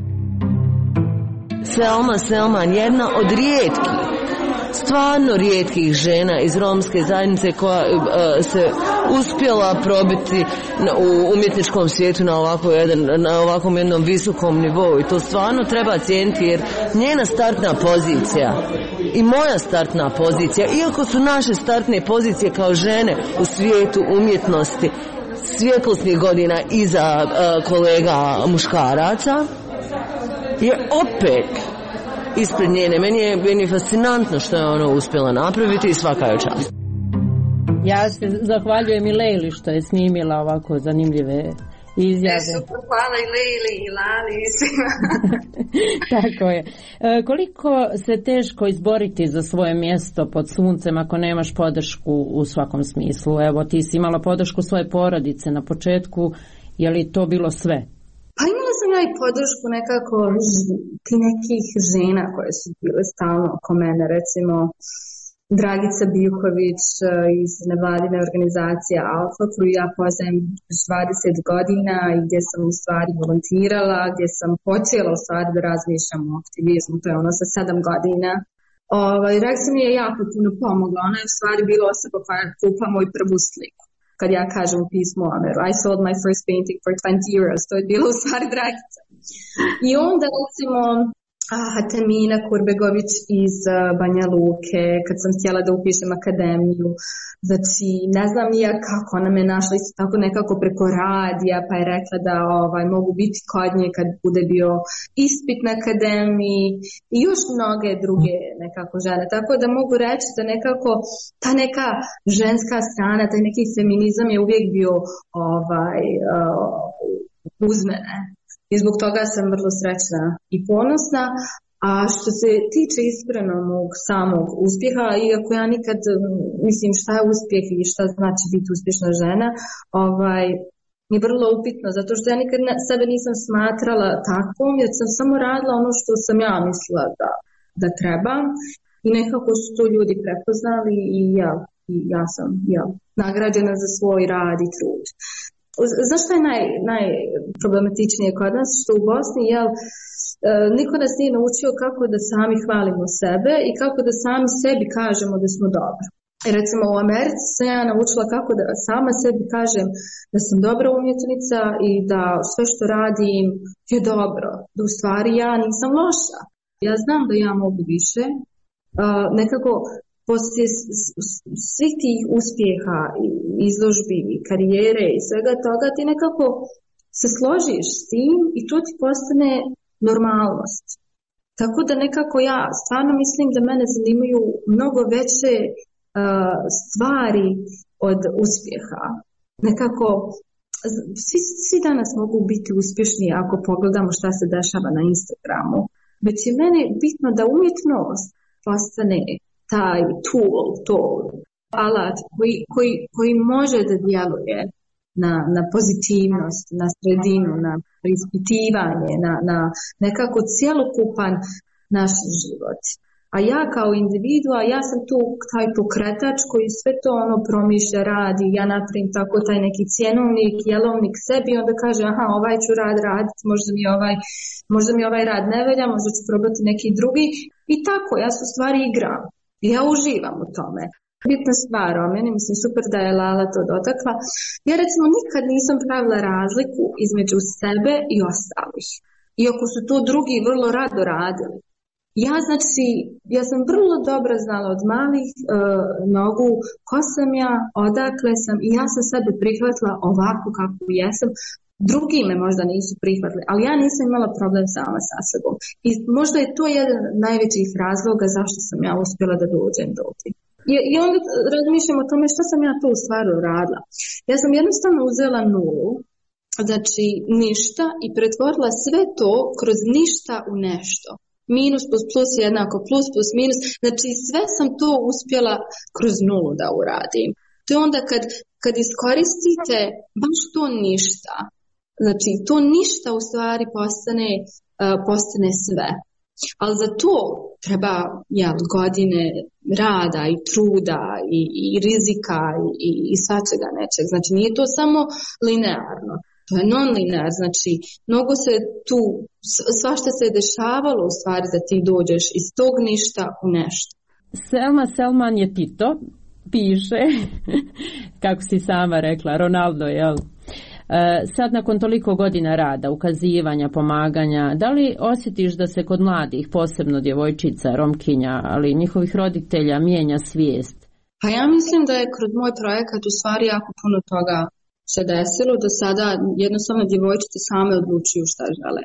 Selma Selman, jedna od rijetkih, stvarno rijetkih žena iz romske zajednice koja uh, se uspjela probiti na, u umjetničkom svijetu na, ovako jedan, na ovakvom jednom visokom nivou i to stvarno treba cijeniti jer njena startna pozicija i moja startna pozicija, iako su naše startne pozicije kao žene u svijetu umjetnosti svjetlosnih godina iza uh, kolega muškaraca, je opet ispred njene. Meni je, meni je fascinantno što je ona uspjela napraviti i svaka je čast.
Ja se zahvaljujem i Lejli što je snimila ovako zanimljive izjave.
Super, hvala i Lejli i Lali i svima.
Tako je. E, koliko se teško izboriti za svoje mjesto pod suncem ako nemaš podršku u svakom smislu? Evo, ti si imala podršku svoje porodice na početku, je li to bilo sve?
Pa imala sam ja i podršku nekako ti nekih žena koje su bile stalno oko mene, recimo Dragica Bijuković iz nevladine organizacije Alfa, koju ja poznajem dvadeset godina i gdje sam u stvari volontirala, gdje sam počela u stvari da razmišljam o aktivizmu, to je ono sa sedam godina. Ovaj, Dragica mi je jako puno pomogla, ona je u stvari bila osoba koja kupa moju prvu sliku. Kad ja kažem u pismu Ameru, I sold my first painting for twenty euros, to je bilo u stvari Dragica. I onda recimo ah, Tamina Kurbegović iz uh, Banja Luke, kad sam htjela da upišem akademiju, znači ne znam ja kako, ona me našla isto tako nekako preko radija, pa je rekla da ovaj, mogu biti kod nje kad bude bio ispit na akademiji i još mnoge druge nekako žene, tako da mogu reći da nekako ta neka ženska strana, taj neki feminizam je uvijek bio ovaj, uh, uz mene. I zbog toga sam vrlo srećna i ponosna. A što se tiče iskreno mog samog uspjeha, iako ja nikad, mislim šta je uspjeh i šta znači biti uspješna žena, ovaj, je vrlo upitno, zato što ja nikad sebe nisam smatrala takvom, jer sam samo radila ono što sam ja mislila da, da treba i nekako su to ljudi prepoznali i ja, i ja sam ja, nagrađena za svoj rad i trud. Znaš što je naj, najproblematičnije kod nas? Što u Bosni, jel, niko nas nije naučio kako da sami hvalimo sebe i kako da sami sebi kažemo da smo dobri. Recimo u Americi sam ja naučila kako da sama sebi kažem da sam dobra umjetnica i da sve što radim je dobro. Da u stvari ja nisam loša. Ja znam da ja mogu više. Uh, nekako poslije svih tih uspjeha, izložbi, karijere i svega toga ti nekako se složiš s tim i to ti postane normalnost. Tako da nekako ja stvarno mislim da mene zanimaju mnogo veće uh, stvari od uspjeha. Nekako svi, svi danas mogu biti uspješni ako pogledamo šta se dešava na Instagramu. Već je meni bitno da umjetnost postane taj tool, to alat koji, koji, koji može da djeluje na, na pozitivnost, na sredinu, na preispitivanje, na, na nekako cjelokupan naš život. A ja kao individua, ja sam tu taj pokretač koji sve to ono promišlja, radi, ja napravim tako taj neki cjenovnik, jelovnik sebi, onda kaže aha, ovaj ću rad raditi, možda mi ovaj, možda mi ovaj rad ne velja, možda ću probati neki drugi i tako, ja se u stvari igram. Ja uživam u tome. Bitna stvar o meni, mislim super da je Lala to dotakla. Ja recimo nikad nisam pravila razliku između sebe i ostalih. Iako su to drugi vrlo rado radili. Ja znači, ja sam vrlo dobro znala od malih e, nogu ko sam ja, odakle sam i ja sam sebe prihvatila ovako kako jesam. Drugi me možda nisu prihvatili, ali ja nisam imala problem sama sa sobom. I možda je to jedan od najvećih razloga zašto sam ja uspjela da dođem do ovdje. I, I onda razmišljam o tome što sam ja to u stvari radila. Ja sam jednostavno uzela nulu, znači ništa i pretvorila sve to kroz ništa u nešto. Minus plus plus jednako plus plus minus, znači sve sam to uspjela kroz nulu da uradim. To je onda kad, kad iskoristite baš to ništa, znači to ništa u stvari postane, uh, postane sve. Ali za to treba jel, godine rada i truda i, i rizika i, i svačega nečeg. Znači nije to samo linearno. To je non-linear, znači mnogo se tu, svašta se je dešavalo u stvari da ti dođeš iz tog ništa u nešto.
Selma Selman je Tito, piše, kako si sama rekla, Ronaldo, jel? Sad nakon toliko godina rada, ukazivanja, pomaganja, da li osjetiš da se kod mladih, posebno djevojčica, romkinja, ali njihovih roditelja mijenja svijest?
Pa ja mislim da je kroz moj projekat u stvari jako puno toga se desilo, da sada jednostavno djevojčice same odlučuju šta žele.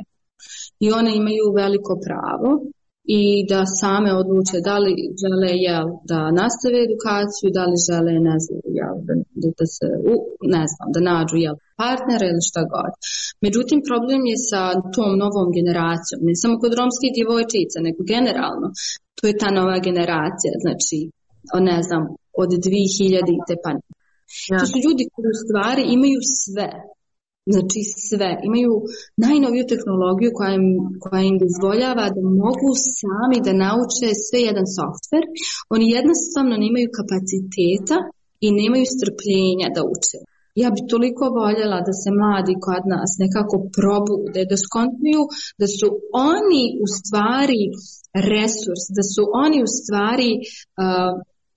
I one imaju veliko pravo i da same odluče da li žele jel, da nastave edukaciju, da li žele ne znam, jel, da, da se ne znam, da nađu jel, partnera ili šta god. Međutim, problem je sa tom novom generacijom, ne samo kod romskih djevojčica, nego generalno. To je ta nova generacija, znači, ne znam, od dvije hiljadite pa ja. To su ljudi koji u stvari imaju sve. Znači sve. Imaju najnoviju tehnologiju koja im, koja im dozvoljava da mogu sami da nauče sve jedan softver. Oni jednostavno nemaju kapaciteta i nemaju strpljenja da uče. Ja bi toliko voljela da se mladi kod nas nekako probude, da skontuju da su oni u stvari resurs, da su oni u stvari uh,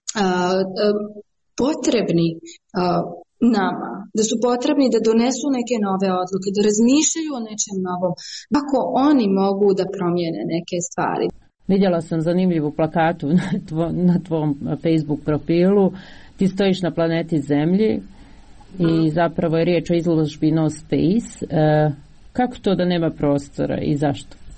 uh, uh, potrebni uh, nama, da su potrebni da donesu neke nove odluke, da razmišljaju o nečem novom, kako oni mogu da promijene neke stvari.
Vidjela sam zanimljivu plakatu na, tvo, na tvom Facebook profilu. Ti stojiš na planeti Zemlji i zapravo je riječ o izložbi No Space. E, kako to da nema prostora i zašto?
E,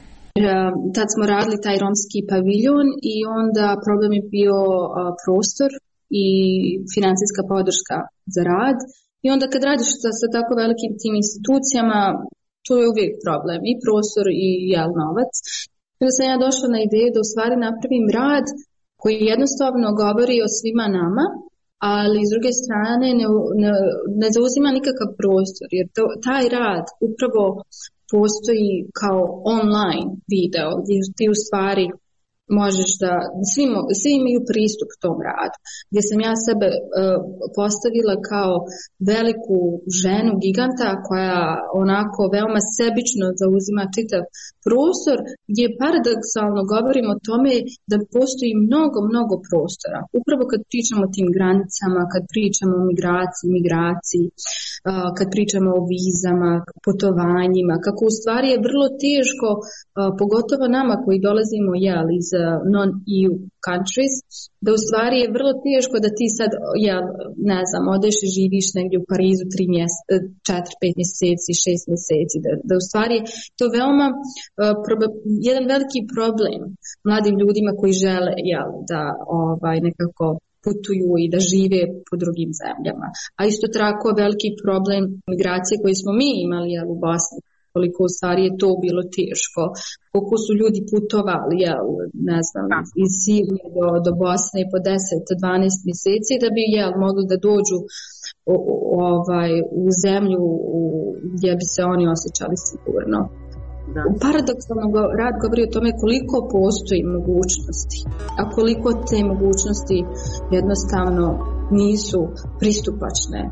tad smo radili taj romski paviljon i onda problem je bio a, prostor i financijska podrška za rad. I onda kad radiš sa, sa tako velikim tim institucijama, to je uvijek problem. I prostor i jel, novac. I onda sam ja došla na ideju da u stvari napravim rad koji jednostavno govori o svima nama, ali s druge strane ne, ne, ne zauzima nikakav prostor. Jer to, taj rad upravo postoji kao online video, gdje ti u stvari možeš da, svi, svi imaju pristup tom radu, gdje sam ja sebe uh, postavila kao veliku ženu giganta koja onako veoma sebično zauzima čitav prostor, gdje paradoksalno govorimo o tome da postoji mnogo, mnogo prostora. Upravo kad pričamo o tim granicama, kad pričamo o migraciji, migraciji, uh, kad pričamo o vizama, putovanjima, kako u stvari je vrlo teško, uh, pogotovo nama koji dolazimo jel, iz non-E U countries, da u stvari je vrlo teško da ti sad, ja ne znam, odeš i živiš negdje u Parizu tri mjeseca, četiri, pet mjeseci, šest mjeseci, da, da u stvari to veoma uh, proba, jedan veliki problem mladim ljudima koji žele jel, da ovaj, nekako putuju i da žive po drugim zemljama. A isto tako veliki problem migracije koji smo mi imali jel, u Bosni, koliko u stvari je to bilo teško, koliko su ljudi putovali, jel, ne znam, iz Sirije do, do Bosne po deset do dvanaest mjeseci da bi jel, mogli da dođu o, o, ovaj, u zemlju u, gdje bi se oni osjećali sigurno. Da. Paradoksalno rad govori o tome koliko postoji mogućnosti, a koliko te mogućnosti jednostavno nisu pristupačne.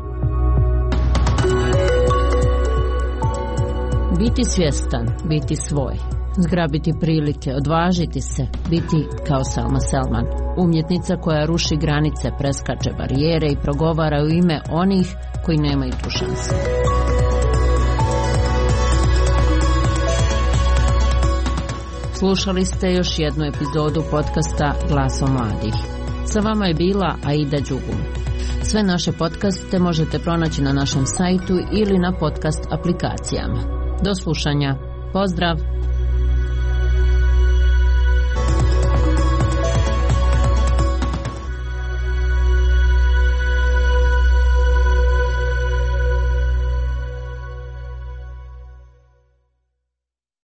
Biti svjestan, biti svoj, zgrabiti prilike, odvažiti se, biti kao Selma Selman, umjetnica koja ruši granice, preskače barijere i progovara u ime onih koji nemaju tu šansu. Slušali ste još jednu epizodu podcasta Glasom mladih. Sa vama je bila Aida Đugum. Sve naše podcaste možete pronaći na našem sajtu ili na podcast aplikacijama. Do slušanja. Pozdrav!